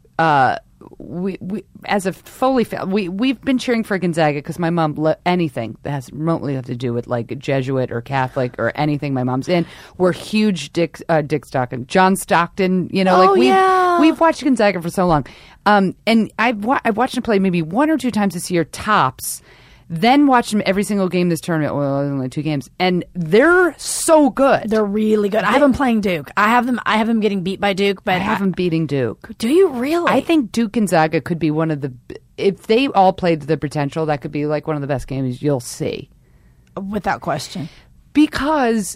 We as a Foley family, we've been cheering for Gonzaga because my mom anything that has remotely to do with like Jesuit or Catholic or anything my mom's in. We're huge Dick Stockton, John Stockton. We've watched Gonzaga for so long, and I've watched him play maybe 1 or 2 times this year tops. Then watched them every single game this tournament. Well, only 2 games, and they're so good. They're really good. I have them playing Duke. I have them getting beat by Duke, but I have them beating Duke. Do you really? I think Duke Gonzaga could be one of the. If they all played to their potential, that could be like one of the best games you'll see, without question. Because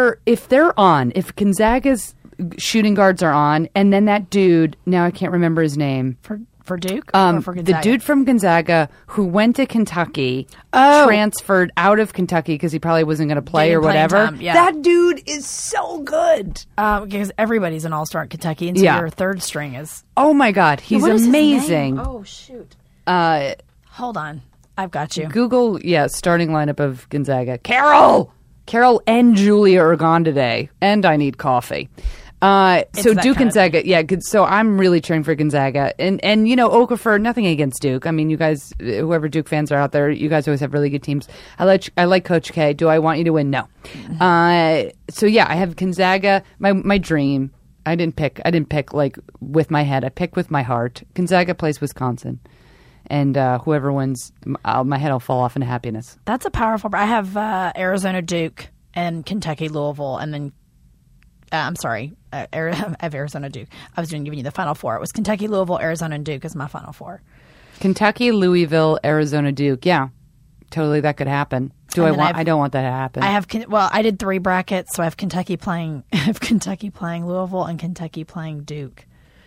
if Gonzaga's shooting guards are on, and then that dude, now I can't remember his name. For Duke or for Gonzaga? The dude from Gonzaga who went to Kentucky, transferred out of Kentucky because he probably wasn't going to play or whatever. Time, yeah. That dude is so good. Because everybody's an all-star at Kentucky, and so your third string is... Oh, my God. He's amazing. Oh, shoot. Hold on. I've got you. Google, starting lineup of Gonzaga. Carol and Julia are gone today. And I need coffee. So Duke Gonzaga, so I'm really cheering for Gonzaga, and Okafor. Nothing against Duke. I mean, you guys, whoever Duke fans are out there, you guys always have really good teams. I like Coach K. Do I want you to win? No. I have Gonzaga. My dream. I didn't pick like with my head. I picked with my heart. Gonzaga plays Wisconsin, and whoever wins, my head will fall off into happiness. That's a powerful. I have Arizona, Duke, and Kentucky, Louisville, and then. I'm sorry, I have Arizona, Duke. I was giving you the Final Four. It was Kentucky, Louisville, Arizona, and Duke is my Final Four. Kentucky, Louisville, Arizona, Duke. Yeah, totally, that could happen. I don't want that to happen. I did 3 brackets, so I have Kentucky playing Louisville and Kentucky playing Duke.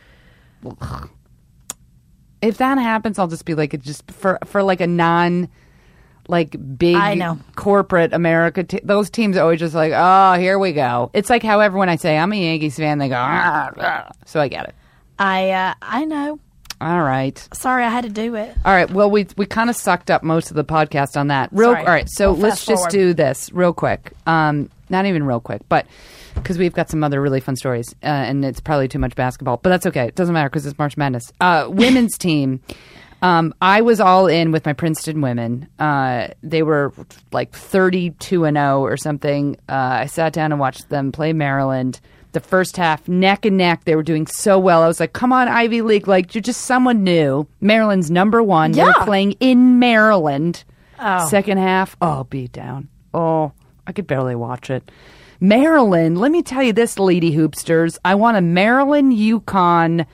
If that happens, I'll just be like, just for like a non. Like big corporate America, those teams are always just like, oh, here we go. It's like however when I say I'm a Yankees fan, they go, so I get it. I know. All right. Sorry, I had to do it. All right. Well, we kind of sucked up most of the podcast on that. All right. So let's just do this real quick. Not even real quick, but because we've got some other really fun stories, and it's probably too much basketball, but that's okay. It doesn't matter because it's March Madness. Women's team. I was all in with my Princeton women. They were like 32-0 or something. I sat down and watched them play Maryland. The first half, neck and neck. They were doing so well. I was like, come on, Ivy League. Like, you're just someone new. Maryland's number 1. Yeah. They're playing in Maryland. Oh. Second half, beat down. Oh, I could barely watch it. Maryland, let me tell you this, Lady Hoopsters. I want a Maryland-UConn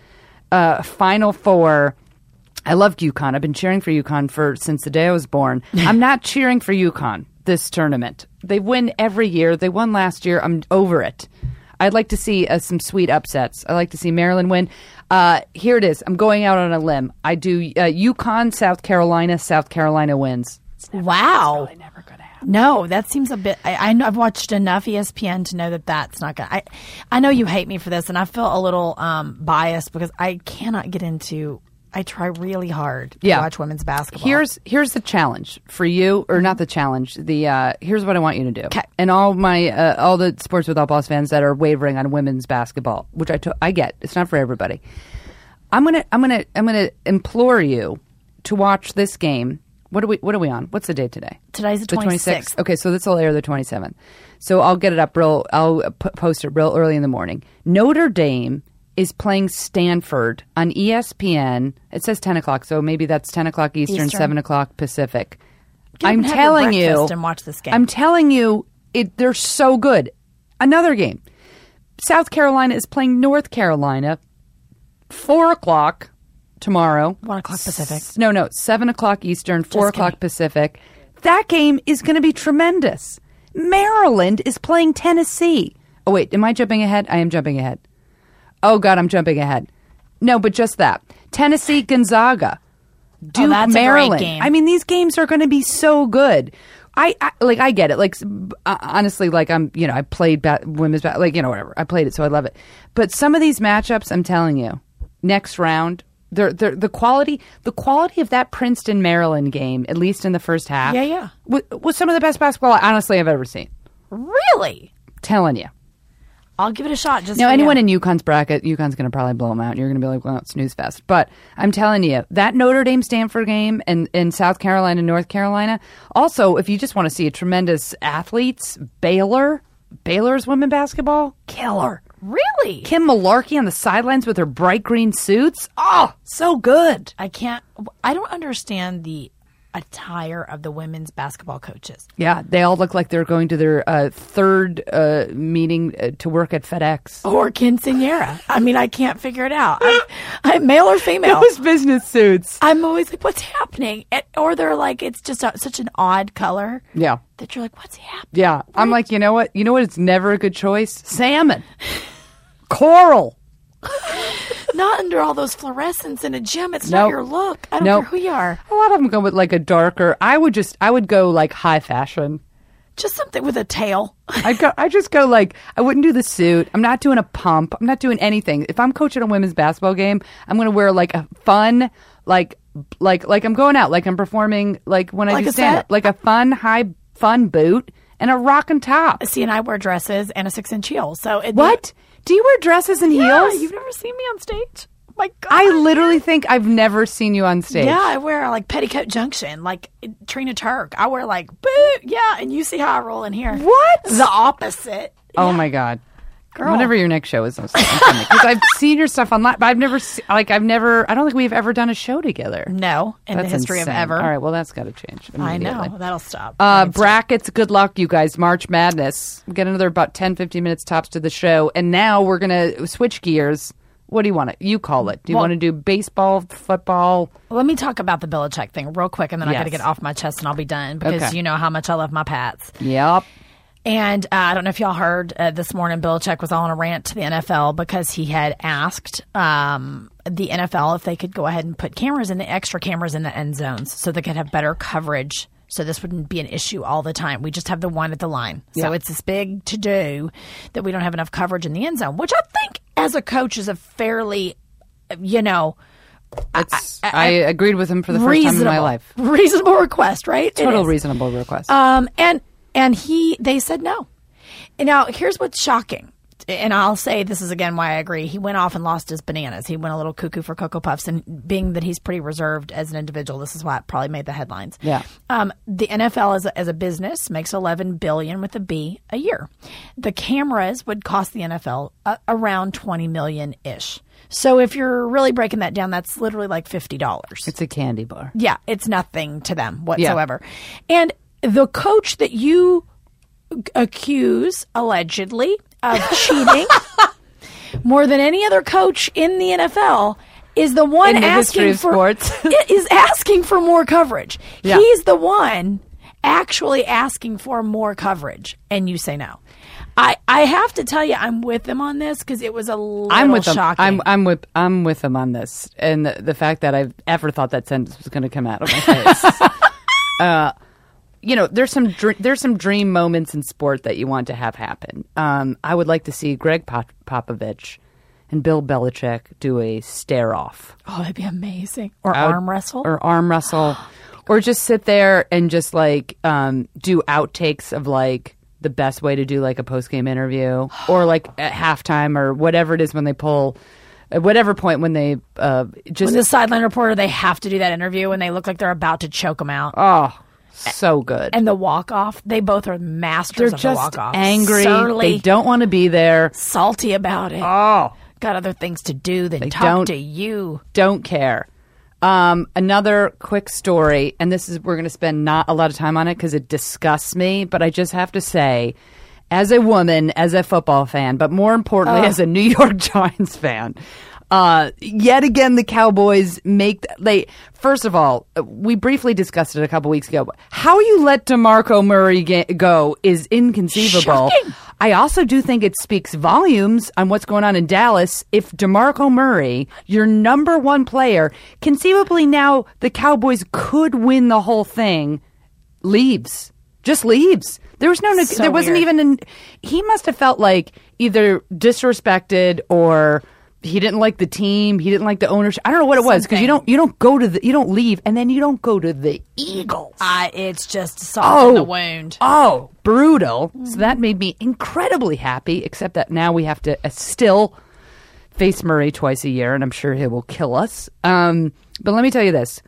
Final Four. I love UConn. I've been cheering for UConn since the day I was born. I'm not cheering for UConn this tournament. They win every year. They won last year. I'm over it. I'd like to see some sweet upsets. I like to see Maryland win. Here it is. I'm going out on a limb. I do UConn, South Carolina. South Carolina wins. Wow. It's really never going to happen. No, that seems a bit. I've watched enough ESPN to know that that's not going to. I know you hate me for this, and I feel a little biased because I cannot get into. I try really hard to watch women's basketball. Here's the challenge for you, or not the challenge. Here's what I want you to do. Okay. And all the Sports Without Balls fans that are wavering on women's basketball, which I get, it's not for everybody. I'm gonna implore you to watch this game. What are we on? What's the date today? Today's the 26th. Okay, so this will air the 27th. So I'll get it up I'll post it real early in the morning. Notre Dame is playing Stanford on ESPN. It says 10 o'clock, so maybe that's 10 o'clock Eastern. 7 o'clock Pacific. I'm telling you, and watch this game. I'm telling you, they're so good. Another game. South Carolina is playing North Carolina. 4 o'clock tomorrow. 1 o'clock Pacific. No, 7 o'clock Eastern, 4 o'clock Pacific. That game is going to be tremendous. Maryland is playing Tennessee. Oh, wait, am I jumping ahead? I am jumping ahead. Oh, God, I'm jumping ahead. No, but just that. Tennessee, Gonzaga. Duke, that's Maryland. A great game. I mean, these games are going to be so good. I get it. Like, honestly, like I played women's whatever. I played it, so I love it. But some of these matchups, I'm telling you, next round, the quality of that Princeton Maryland game, at least in the first half, was some of the best basketball honestly I've ever seen. Really? Telling you. I'll give it a shot. Just now, anyone in UConn's bracket, UConn's going to probably blow them out. And you're going to be like, well, snooze fest. But I'm telling you, that Notre Dame Stanford game and South Carolina, North Carolina. Also, if you just want to see a tremendous athletes, Baylor's women basketball, killer. Really? Kim Malarkey on the sidelines with her bright green suits. Oh, so good. I don't understand the attire of the women's basketball coaches. Yeah, they all look like they're going to their third meeting to work at FedEx. Or quinceañera. I mean, I can't figure it out. I'm male or female. Those business suits. I'm always like, what's happening? Or they're like, it's just such an odd color. Yeah. That you're like, what's happening? Yeah. I'm like, you know what? You know what? It's never a good choice? Salmon. Coral. not under all those fluorescents in a gym. It's not your look. I don't care who you are. A lot of them go with like a darker. I would go like high fashion. Just something with a tail. I just go like, I wouldn't do the suit. I'm not doing a pump. I'm not doing anything. If I'm coaching a women's basketball game, I'm going to wear like a fun, like I'm going out, like I'm performing, like when I do stand up, like a fun boot and a rockin' top. See, and I wear dresses and a 6-inch heel. So what? Do you wear dresses and heels? Yeah, you've never seen me on stage. My God. I literally think I've never seen you on stage. Yeah, I wear like Petticoat Junction, like Trina Turk. I wear like boot. Yeah, and you see how I roll in here. What? The opposite. Oh my God. Girl. Whenever your next show is, because I've seen your stuff online, but I don't think we've ever done a show together. No, in the history insane. of ever. All right, well, that's got to change. I know. That'll stop. Brackets, good luck, you guys. March Madness. We get another about 10, 15 minutes tops to the show. And now we're going to switch gears. What do you want to? You call it. Do you want to do baseball, football? Let me talk about the Belichick thing real quick, and then I got to get off my chest and I'll be done because you know how much I love my Pats. Yep. And I don't know if y'all heard this morning, Belichick was on a rant to the NFL because he had asked the NFL if they could go ahead and put extra cameras in the end zones so they could have better coverage. So this wouldn't be an issue all the time. We just have the one at the line. So it's this big to-do that we don't have enough coverage in the end zone, which I think as a coach is a fairly, I agreed with him for the first time in my life. Reasonable request, right? Total reasonable request. And they said no. And now here's what's shocking. And I'll say this is again why I agree. He went off and lost his bananas. He went a little cuckoo for Cocoa Puffs. And being that he's pretty reserved as an individual, this is why it probably made the headlines. Yeah. The NFL as a business makes $11 billion with a B a year. The cameras would cost the NFL around $20 million-ish. So if you're really breaking that down, that's literally like $50. It's a candy bar. Yeah, it's nothing to them whatsoever. Yeah. And the coach that you accuse allegedly of cheating more than any other coach in the NFL is the one asking for more coverage. Yeah. He's the one actually asking for more coverage, and you say no. I have to tell you, I'm with them on this because it was a little shocking. I'm with them on this, and the fact that I've ever thought that sentence was going to come out of my face. There's some dream moments in sport that you want to have happen. I would like to see Greg Popovich and Bill Belichick do a stare off. Oh, that'd be amazing. Or arm wrestle. Or just sit there and just like do outtakes of like the best way to do like a post-game interview or like at halftime or whatever it is when they pull. At whatever point when they when the sideline reporter, they have to do that interview and they look like they're about to choke them out. Oh. So good. And the walk-off, they both are masters of the walk-off. They're just angry. Surly, they don't want to be there. Salty about it. Oh. Got other things to do than talk to you. Don't care. Another quick story, and we're going to spend not a lot of time on it because it disgusts me, but I just have to say, as a woman, as a football fan, but more importantly, as a New York Giants fan, yet again, the Cowboys first of all, we briefly discussed it a couple weeks ago. How you let DeMarco Murray go is inconceivable. Shocking. I also do think it speaks volumes on what's going on in Dallas. If DeMarco Murray, your number one player, conceivably now the Cowboys could win the whole thing, just leaves. There was there wasn't even he must have felt like either disrespected or he didn't like the team. He didn't like the ownership. I don't know what it was because you don't leave and then you don't go to the Eagles. It's just salt in the wound. Oh, brutal. Mm-hmm. So that made me incredibly happy, except that now we have to still face Murray twice a year, and I'm sure he will kill us. But let me tell you this.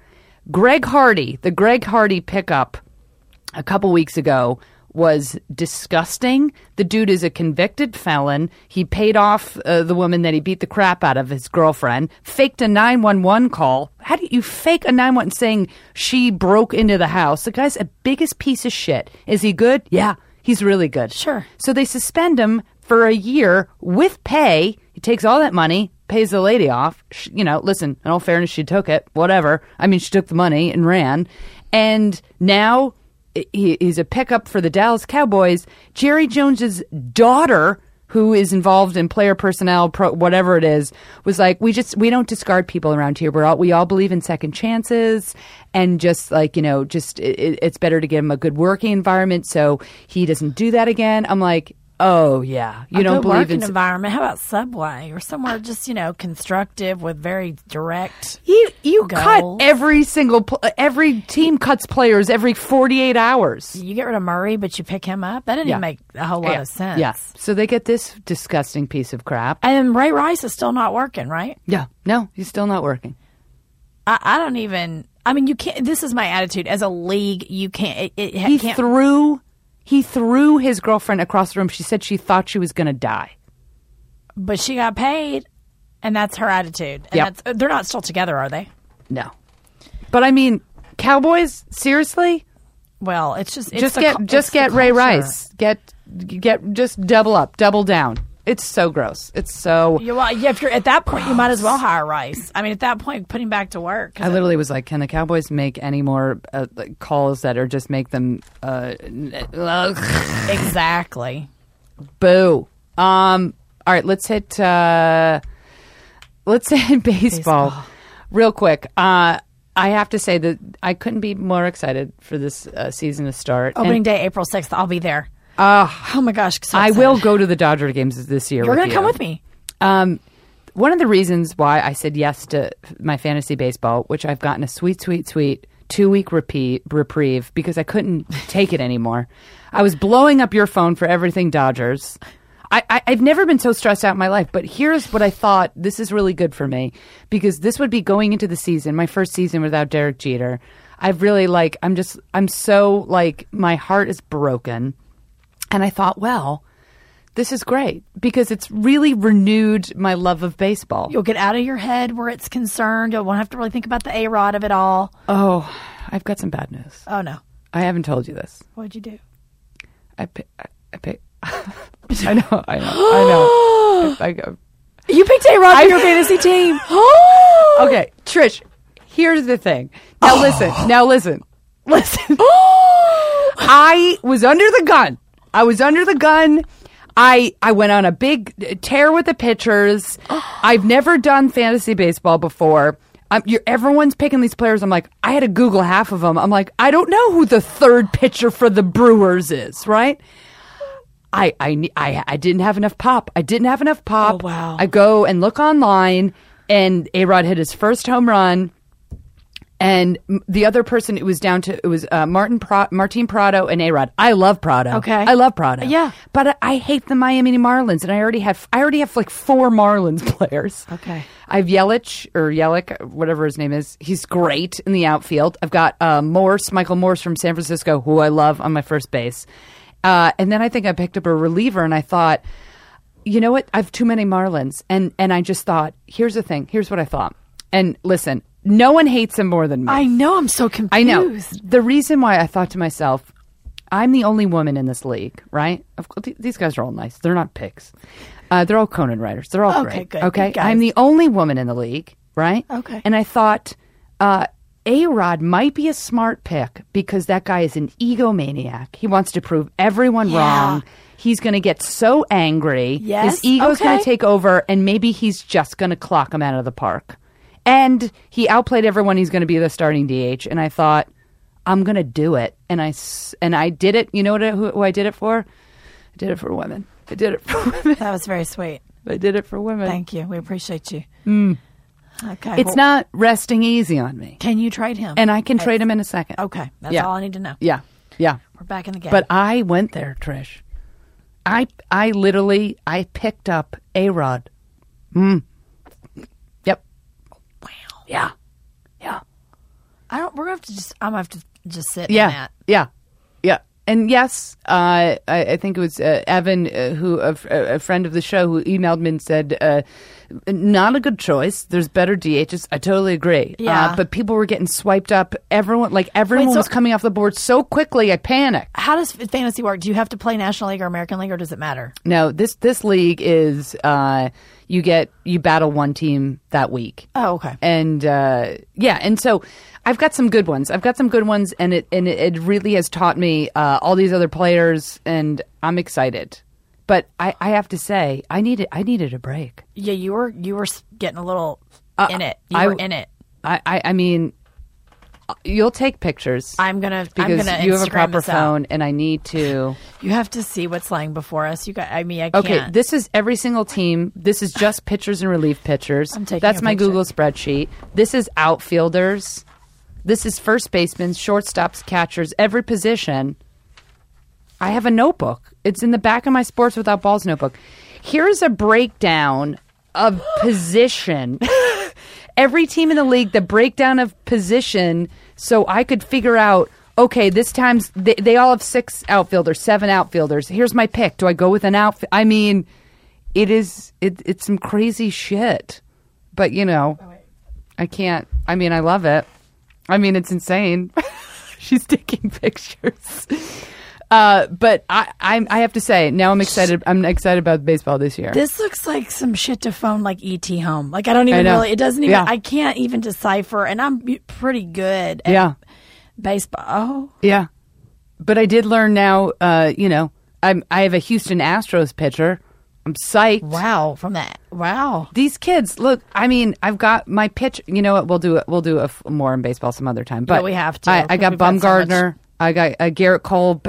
The Greg Hardy pickup a couple weeks ago was disgusting. The dude is a convicted felon. He paid off the woman that he beat the crap out of, his girlfriend, faked a 911 call. How do you fake a 911 saying she broke into the house? The guy's a biggest piece of shit. Is he good? Yeah, he's really good. Sure. So they suspend him for a year with pay. He takes all that money, pays the lady off. Listen, in all fairness, she took it. Whatever. I mean, she took the money and ran. And now he's a pickup for the Dallas Cowboys. Jerry Jones's daughter, who is involved in player personnel, whatever it is, was like, we don't discard people around here. We all believe in second chances, and just like, it's better to give him a good working environment so he doesn't do that again. I'm like, oh yeah, you don't believe in environment. How about Subway or somewhere just constructive with very direct? You goals. Cut every team cuts players every 48 hours. You get rid of Murray, but you pick him up. That didn't even make a whole lot of sense. Yeah, so they get this disgusting piece of crap. And Ray Rice is still not working, right? Yeah, no, he's still not working. I don't even. I mean, you can't. This is my attitude as a league. You can't. He threw his girlfriend across the room. She said she thought she was going to die. But she got paid, and that's her attitude. And they're not still together, are they? No. But I mean, Cowboys, seriously? Well, it's just get Ray Rice. Just double up, double down. It's so gross. It's so. If you're at that point, you might as well hire Rice. I mean, at that point, put him back to work. I literally was like, can the Cowboys make any more calls that are just make them? Exactly. Boo. All right, let's hit baseball real quick. I have to say that I couldn't be more excited for this season to start. Opening day, April 6th. I'll be there. Oh my gosh! So I will go to the Dodger games this year. You're going to come with me. One of the reasons why I said yes to my fantasy baseball, which I've gotten a sweet 2-week reprieve because I couldn't take it anymore. I was blowing up your phone for everything Dodgers. I've never been so stressed out in my life, but here's what I thought. This is really good for me because this would be going into the season, my first season without Derek Jeter. I've really I'm so my heart is broken. And I thought, well, this is great because it's really renewed my love of baseball. You'll get out of your head where it's concerned. You won't have to really think about the A-Rod of it all. Oh, I've got some bad news. Oh, no. I haven't told you this. What'd you do? I picked. I know. You picked A-Rod for your fantasy team. Okay, Trish, here's the thing. Now listen. I was under the gun. I went on a big tear with the pitchers. I've never done fantasy baseball before. Everyone's picking these players. I'm like, I had to Google half of them. I'm like, I don't know who the third pitcher for the Brewers is, right? I didn't have enough pop. Oh, wow. I go and look online, and A-Rod hit his first home run. And the other person, it was Martin Prado and A-Rod. I love Prado. Okay. I love Prado. Yeah. But I hate the Miami Marlins, and I already have like 4 Marlins players. Okay. I have Yelich, whatever his name is. He's great in the outfield. I've got Michael Morse from San Francisco, who I love on my first base. And then I think I picked up a reliever, and I thought, you know what? I have too many Marlins. And I just thought, here's the thing. Here's what I thought. And listen, no one hates him more than me. I know. I'm so confused. I know. The reason why I thought to myself, I'm the only woman in this league, right? These guys are all nice. They're not pigs. They're all Conan writers. They're all great. Good. Okay, good I'm the only woman in the league, right? Okay. And I thought A-Rod might be a smart pick because that guy is an egomaniac. He wants to prove everyone wrong. He's going to get so angry. Yes. His ego's going to take over, and maybe he's just going to clock him out of the park. And he outplayed everyone. He's going to be the starting DH. And I thought, I'm going to do it. And I did it. You know who I did it for? I did it for women. That was very sweet. I did it for women. Thank you. We appreciate you. Okay. It's not resting easy on me. Can you trade him? And I can trade him in a second. Okay. That's all I need to know. Yeah. We're back in the game. But I went there, Trish. I picked up A-Rod. Yep. Wow. Yeah. I'm gonna have to just sit in that. Yeah. And yes, I think it was Evan, who a friend of the show, who emailed me and said, not a good choice. There's better DHs. I totally agree. Yeah. But people were getting swiped up. Everyone was coming off the board so quickly, I panicked. How does fantasy work? Do you have to play National League or American League, or does it matter? No, this league is you battle one team that week. Oh, okay. And and so I've got some good ones. And it really has taught me all these other players, and I'm excited. But I have to say, I needed a break. Yeah, you were getting a little in it. You were in it. I mean, you'll take pictures. I'm gonna because you have a Instagram proper phone, and I need to. You have to see what's lying before us. I can't. Okay, this is every single team. This is just pitchers and relief pitchers. I'm taking. That's my Google spreadsheet. This is outfielders. This is first basemen, shortstops, catchers, every position. I have a notebook. It's in the back of my Sports Without Balls notebook. Here's a breakdown of position. Every team in the league, the breakdown of position, so I could figure out, okay, this time's they all have 6 outfielders, 7 outfielders. Here's my pick. Do I go with an outfield? I mean, it's some crazy shit. But, I can't. I mean, I love it. I mean, it's insane. She's taking pictures. But I have to say, now I'm excited. I'm excited about baseball this year. This looks like some shit to phone like E.T. home. Like I don't even really. It doesn't even. Yeah. I can't even decipher, and I'm pretty good at baseball. Oh, yeah. But I did learn now. I have a Houston Astros pitcher. I'm psyched. Wow, from that. Wow. These kids, look, I mean, I've got my pitch. You know what? We'll do more in baseball some other time. But we have to. I got Bumgarner. I got Garrett Cole,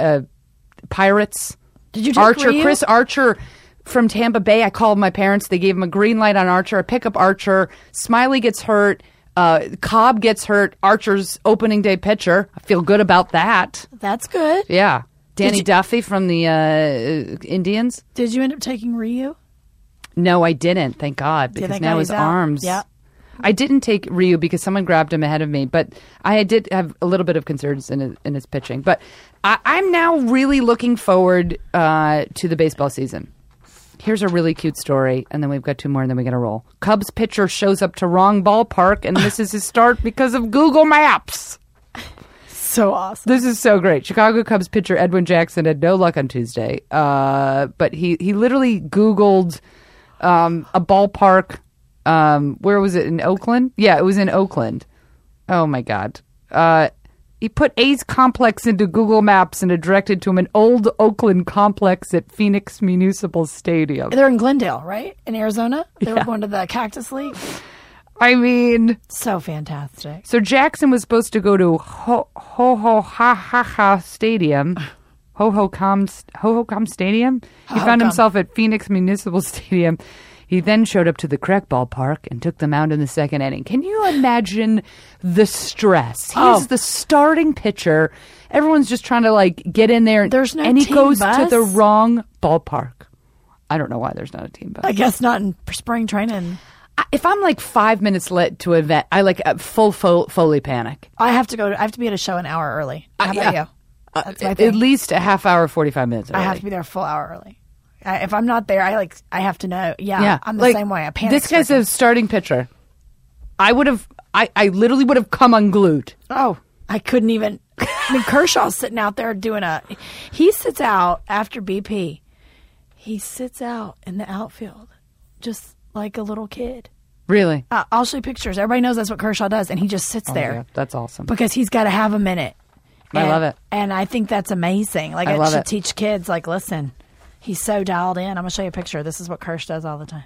Pirates. Did you take Archer? Ryu? Chris Archer from Tampa Bay. I called my parents. They gave him a green light on Archer. I pick up Archer. Smiley gets hurt. Cobb gets hurt. Archer's opening day pitcher. I feel good about that. That's good. Yeah. Danny Duffy from the Indians. Did you end up taking Ryu? No, I didn't. Thank God, because now his arms. Yeah. I didn't take Ryu because someone grabbed him ahead of me, but I did have a little bit of concerns in his pitching. But I'm now really looking forward to the baseball season. Here's a really cute story, and then we've got 2 more, and then we got to roll. Cubs pitcher shows up to wrong ballpark and misses his start because of Google Maps. So awesome. This is so great. Chicago Cubs pitcher Edwin Jackson had no luck on Tuesday, but he literally Googled a ballpark. Where was it? In Oakland? Yeah, it was in Oakland. Oh my God. He put A's complex into Google Maps and it directed to him an old Oakland complex at Phoenix Municipal Stadium. They're in Glendale, right? In Arizona? They were going to the Cactus League? I mean... So fantastic. So Jackson was supposed to go to Ho-Ho-Ha-Ha-Ha Stadium. Ho-Ho-Com Stadium? He found himself at Phoenix Municipal Stadium. He then showed up to the correct ballpark and took them out in the second inning. Can you imagine the stress? He's the starting pitcher. Everyone's just trying to get in there. There's no and he team goes bus? to the wrong ballpark. I don't know why there's not a team bus. I guess not in spring training. If I'm 5 minutes late to an event, I fully panic. I have to be at a show an hour early. How about you? That's my thing. At least a half hour, 45 minutes early. I have to be there a full hour early. If I'm not there, I have to know. Yeah. I'm the same way. I panic. This guy's a starting pitcher. I literally would have come unglued. Oh, I couldn't even. I mean, Kershaw's sitting out there he sits out after BP. He sits out in the outfield just like a little kid. Really? I'll show you pictures. Everybody knows that's what Kershaw does, and he just sits there. Yeah, that's awesome. Because he's got to have a minute. I love it. And I think that's amazing. I should teach kids, listen, he's so dialed in. I'm going to show you a picture. This is what Kersh does all the time.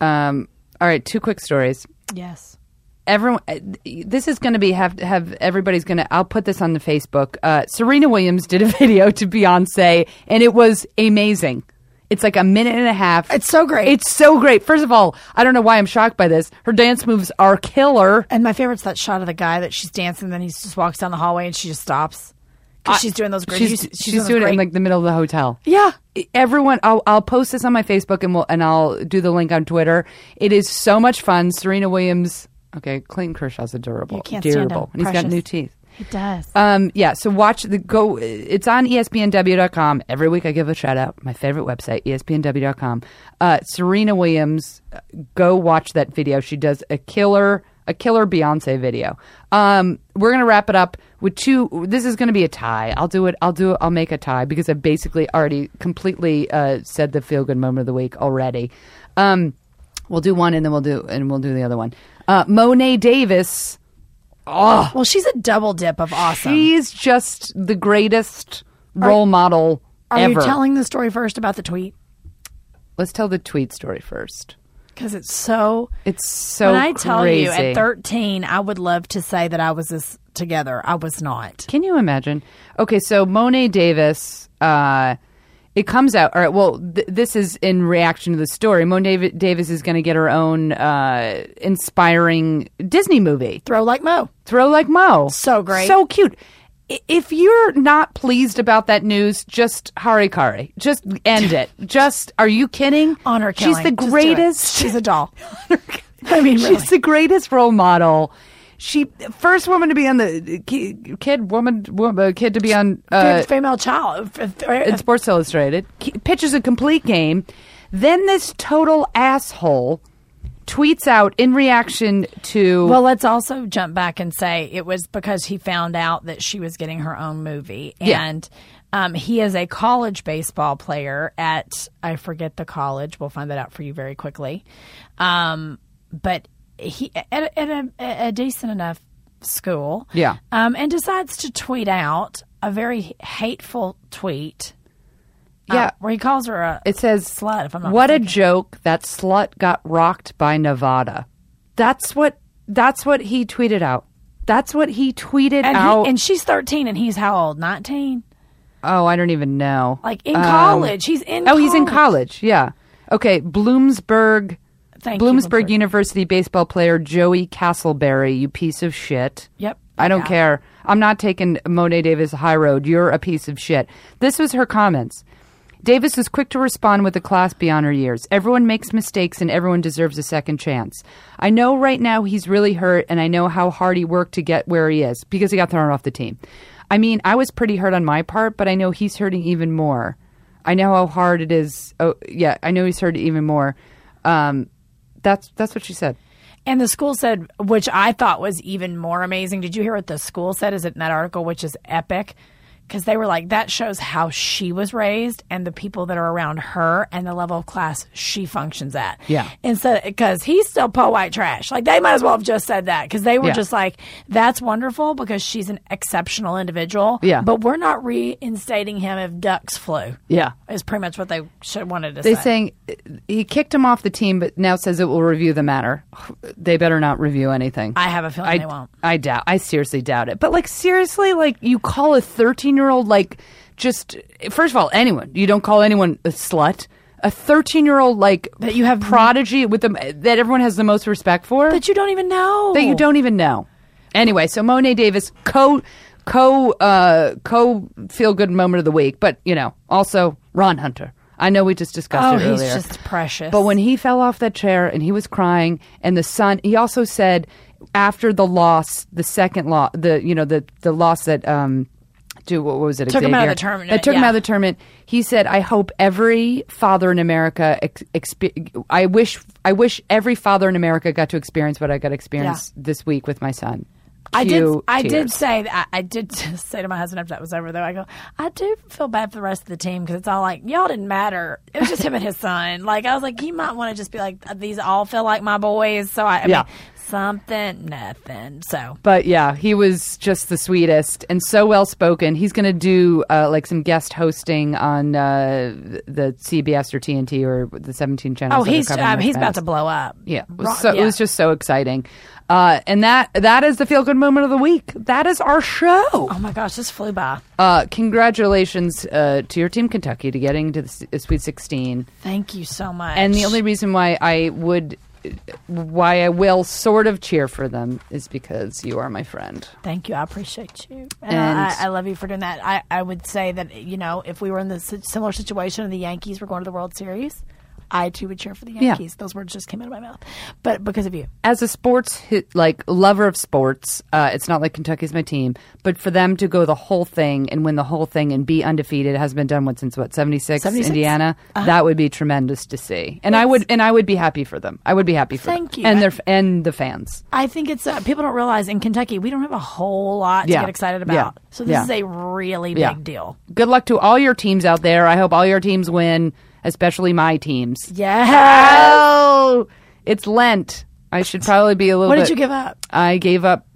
All right, 2 quick stories. Yes. Everyone, this is going to be have everybody's going to. I'll put this on the Facebook. Serena Williams did a video to Beyonce, and it was amazing. It's like a minute and a half. It's so great. It's so great. First of all, I don't know why I'm shocked by this. Her dance moves are killer. And my favorite's that shot of the guy that she's dancing, and then he just walks down the hallway, and she just stops. Because she's doing those great. She's doing it in the middle of the hotel. Yeah. Everyone, I'll post this on my Facebook and I'll do the link on Twitter. It is so much fun. Serena Williams. Okay, Clayton Kershaw's adorable. You can't stand him. And he's got new teeth. He does. Yeah, so watch it's on ESPNW.com. Every week I give a shout out. My favorite website, ESPNW.com. Serena Williams, go watch that video. She does a killer Beyonce video. We're going to wrap it up with 2. This is going to be a tie. I'll make a tie because I basically already completely said the feel good moment of the week already. We'll do one and then we'll do the other one. Monet Davis. Oh, well, she's a double dip of awesome. She's just the greatest role model ever. Are you telling the story first about the tweet? let's tell the tweet story first. Because it's so when I tell crazy. you, at 13, I would love to say that I was this together. I was not. Can you imagine? Okay, so Mo'ne Davis, it comes out. All right, well, this is in reaction to the story. Mo'ne Davis is going to get her own inspiring Disney movie. Throw Like Mo. Throw Like Mo. So great. So cute. If you're not pleased about that news, just harikari. Just end it. Are you kidding? Honor killing. She's the greatest. She's a doll. I mean, really. She's the greatest role model. She first woman to be on the kid to be on female child in Sports Illustrated. Pitches a complete game. Then this total asshole tweets out in reaction to... Well, let's also jump back and say it was because he found out that she was getting her own movie. And he is a college baseball player at, I forget the college. We'll find that out for you very quickly. But he at a decent enough school. Yeah. And decides to tweet out a very hateful tweet. Yeah, where he calls her it says, slut, if I'm not what mistaken. a joke, that slut got rocked by Nevada. That's what he tweeted out. That's what he tweeted out. And she's 13 and he's how old? 19? Oh, I don't even know. Like in college. He's in college. He's in college, yeah. Okay, Bloomsburg University baseball player Joey Castleberry, you piece of shit. Yep. I don't care. I'm not taking Mo'ne Davis high road. You're a piece of shit. This was her comments. Davis was quick to respond with a class beyond her years. Everyone makes mistakes and everyone deserves a second chance. I know right now he's really hurt and I know how hard he worked to get where he is because he got thrown off the team. I mean, I was pretty hurt on my part, but I know he's hurting even more. I know how hard it is. Oh, yeah, I know he's hurting even more. That's what she said. And the school said, which I thought was even more amazing. Did you hear what the school said? Is it in that article, which is epic? Because they were like, that shows how she was raised and the people that are around her and the level of class she functions at. Yeah. Instead, because he's still white trash. Like, they might as well have just said that because they were just like, that's wonderful because she's an exceptional individual. Yeah. But we're not reinstating him if ducks flew. Yeah. Is pretty much what they should wanted to say. They're saying he kicked him off the team, but now says it will review the matter. They better not review anything. I have a feeling they won't. I seriously doubt it. But like, seriously, like you call a 13-year-old, like, just, first of all, anyone. You don't call anyone a slut. A 13-year-old, like, that you have prodigy with them that everyone has the most respect for. That you don't even know. That you don't even know. Anyway, so Mo'ne Davis, feel good moment of the week, but also Ron Hunter. I know we just discussed it earlier. He's just precious. But when he fell off that chair and he was crying, and the son, he also said after the loss, the second loss, the loss that what was it? Took him out of the tournament. That took him out of the tournament. He said, "I hope every father in America. I wish every father in America got to experience what I got to experience this week with my son." I did say to my husband after that was over, though, I go, I do feel bad for the rest of the team because it's all like, y'all didn't matter. It was just him and his son. Like, I was like, you might want to just be like, these all feel like my boys. So I mean, nothing. So, but yeah, he was just the sweetest and so well spoken. He's going to do like some guest hosting on the CBS or TNT or the 17 channels. Oh, he's about to blow up. Yeah, it was just so exciting. And that is the feel good moment of the week. That is our show. Oh my gosh, this flew by. Congratulations to your team, Kentucky, to getting to the Sweet 16. Thank you so much. And the only reason why I will sort of cheer for them is because you are my friend. Thank you. I appreciate you. And I love you for doing that. I would say that, if we were in the similar situation and the Yankees were going to the World Series, I too would cheer for the Yankees. Yeah. Those words just came out of my mouth, but because of you. As a sports lover of sports, it's not like Kentucky's my team, but for them to go the whole thing and win the whole thing and be undefeated, it has been done since 76 Indiana. That would be tremendous to see, and I would be happy for them. I would be happy for them. Thank you, and the fans. I think it's people don't realize in Kentucky we don't have a whole lot to get excited about. Yeah. So this is a really big deal. Good luck to all your teams out there. I hope all your teams win. Especially my teams. Yes. Oh, it's Lent. I should probably be a little bit... What did you give up? I gave up...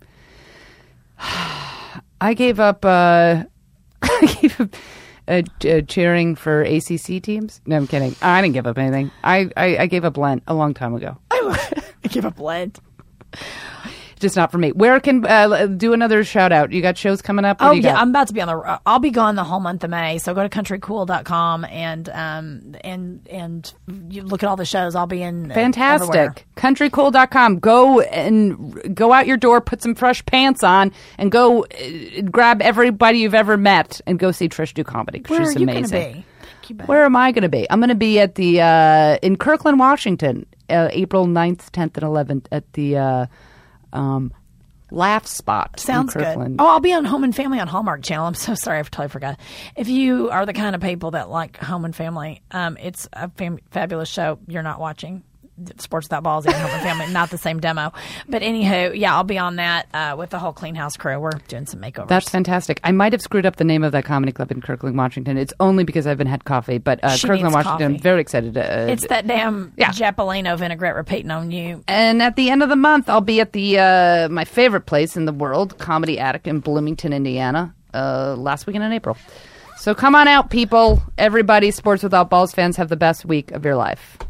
cheering for ACC teams? No, I'm kidding. I didn't give up anything. I gave up Lent a long time ago. I give up Lent. Just not for me. Where can do another shout out? You got shows coming up? I'm about to be on the. I'll be gone the whole month of May. So go to countrycool.com and you look at all the shows. I'll be in. Fantastic. Countrycool.com. Go out your door, put some fresh pants on, and go grab everybody you've ever met and go see Trish do comedy. Where she's are you amazing. Going to be? Where am I going to be? I'm going to be at the in Kirkland, Washington, April 9th, 10th, and 11th at the. Laugh Spot. Sounds good. Oh, I'll be on Home and Family on Hallmark Channel. I'm so sorry, I totally forgot. If you are the kind of people that like Home and Family, it's a fabulous show. You're not watching Sports Without Balls and Home and Family, not the same demo. But anywho, yeah, I'll be on that with the whole Clean House crew. We're doing some makeovers. That's fantastic. I might have screwed up the name of that comedy club in Kirkland, Washington. It's only because I haven't had coffee. But Kirkland, Washington, coffee. I'm very excited. It's that damn Japolino vinaigrette repeating on you. And at the end of the month, I'll be at the my favorite place in the world, Comedy Attic in Bloomington, Indiana, last weekend in April. So come on out, people. Everybody, Sports Without Balls fans, have the best week of your life.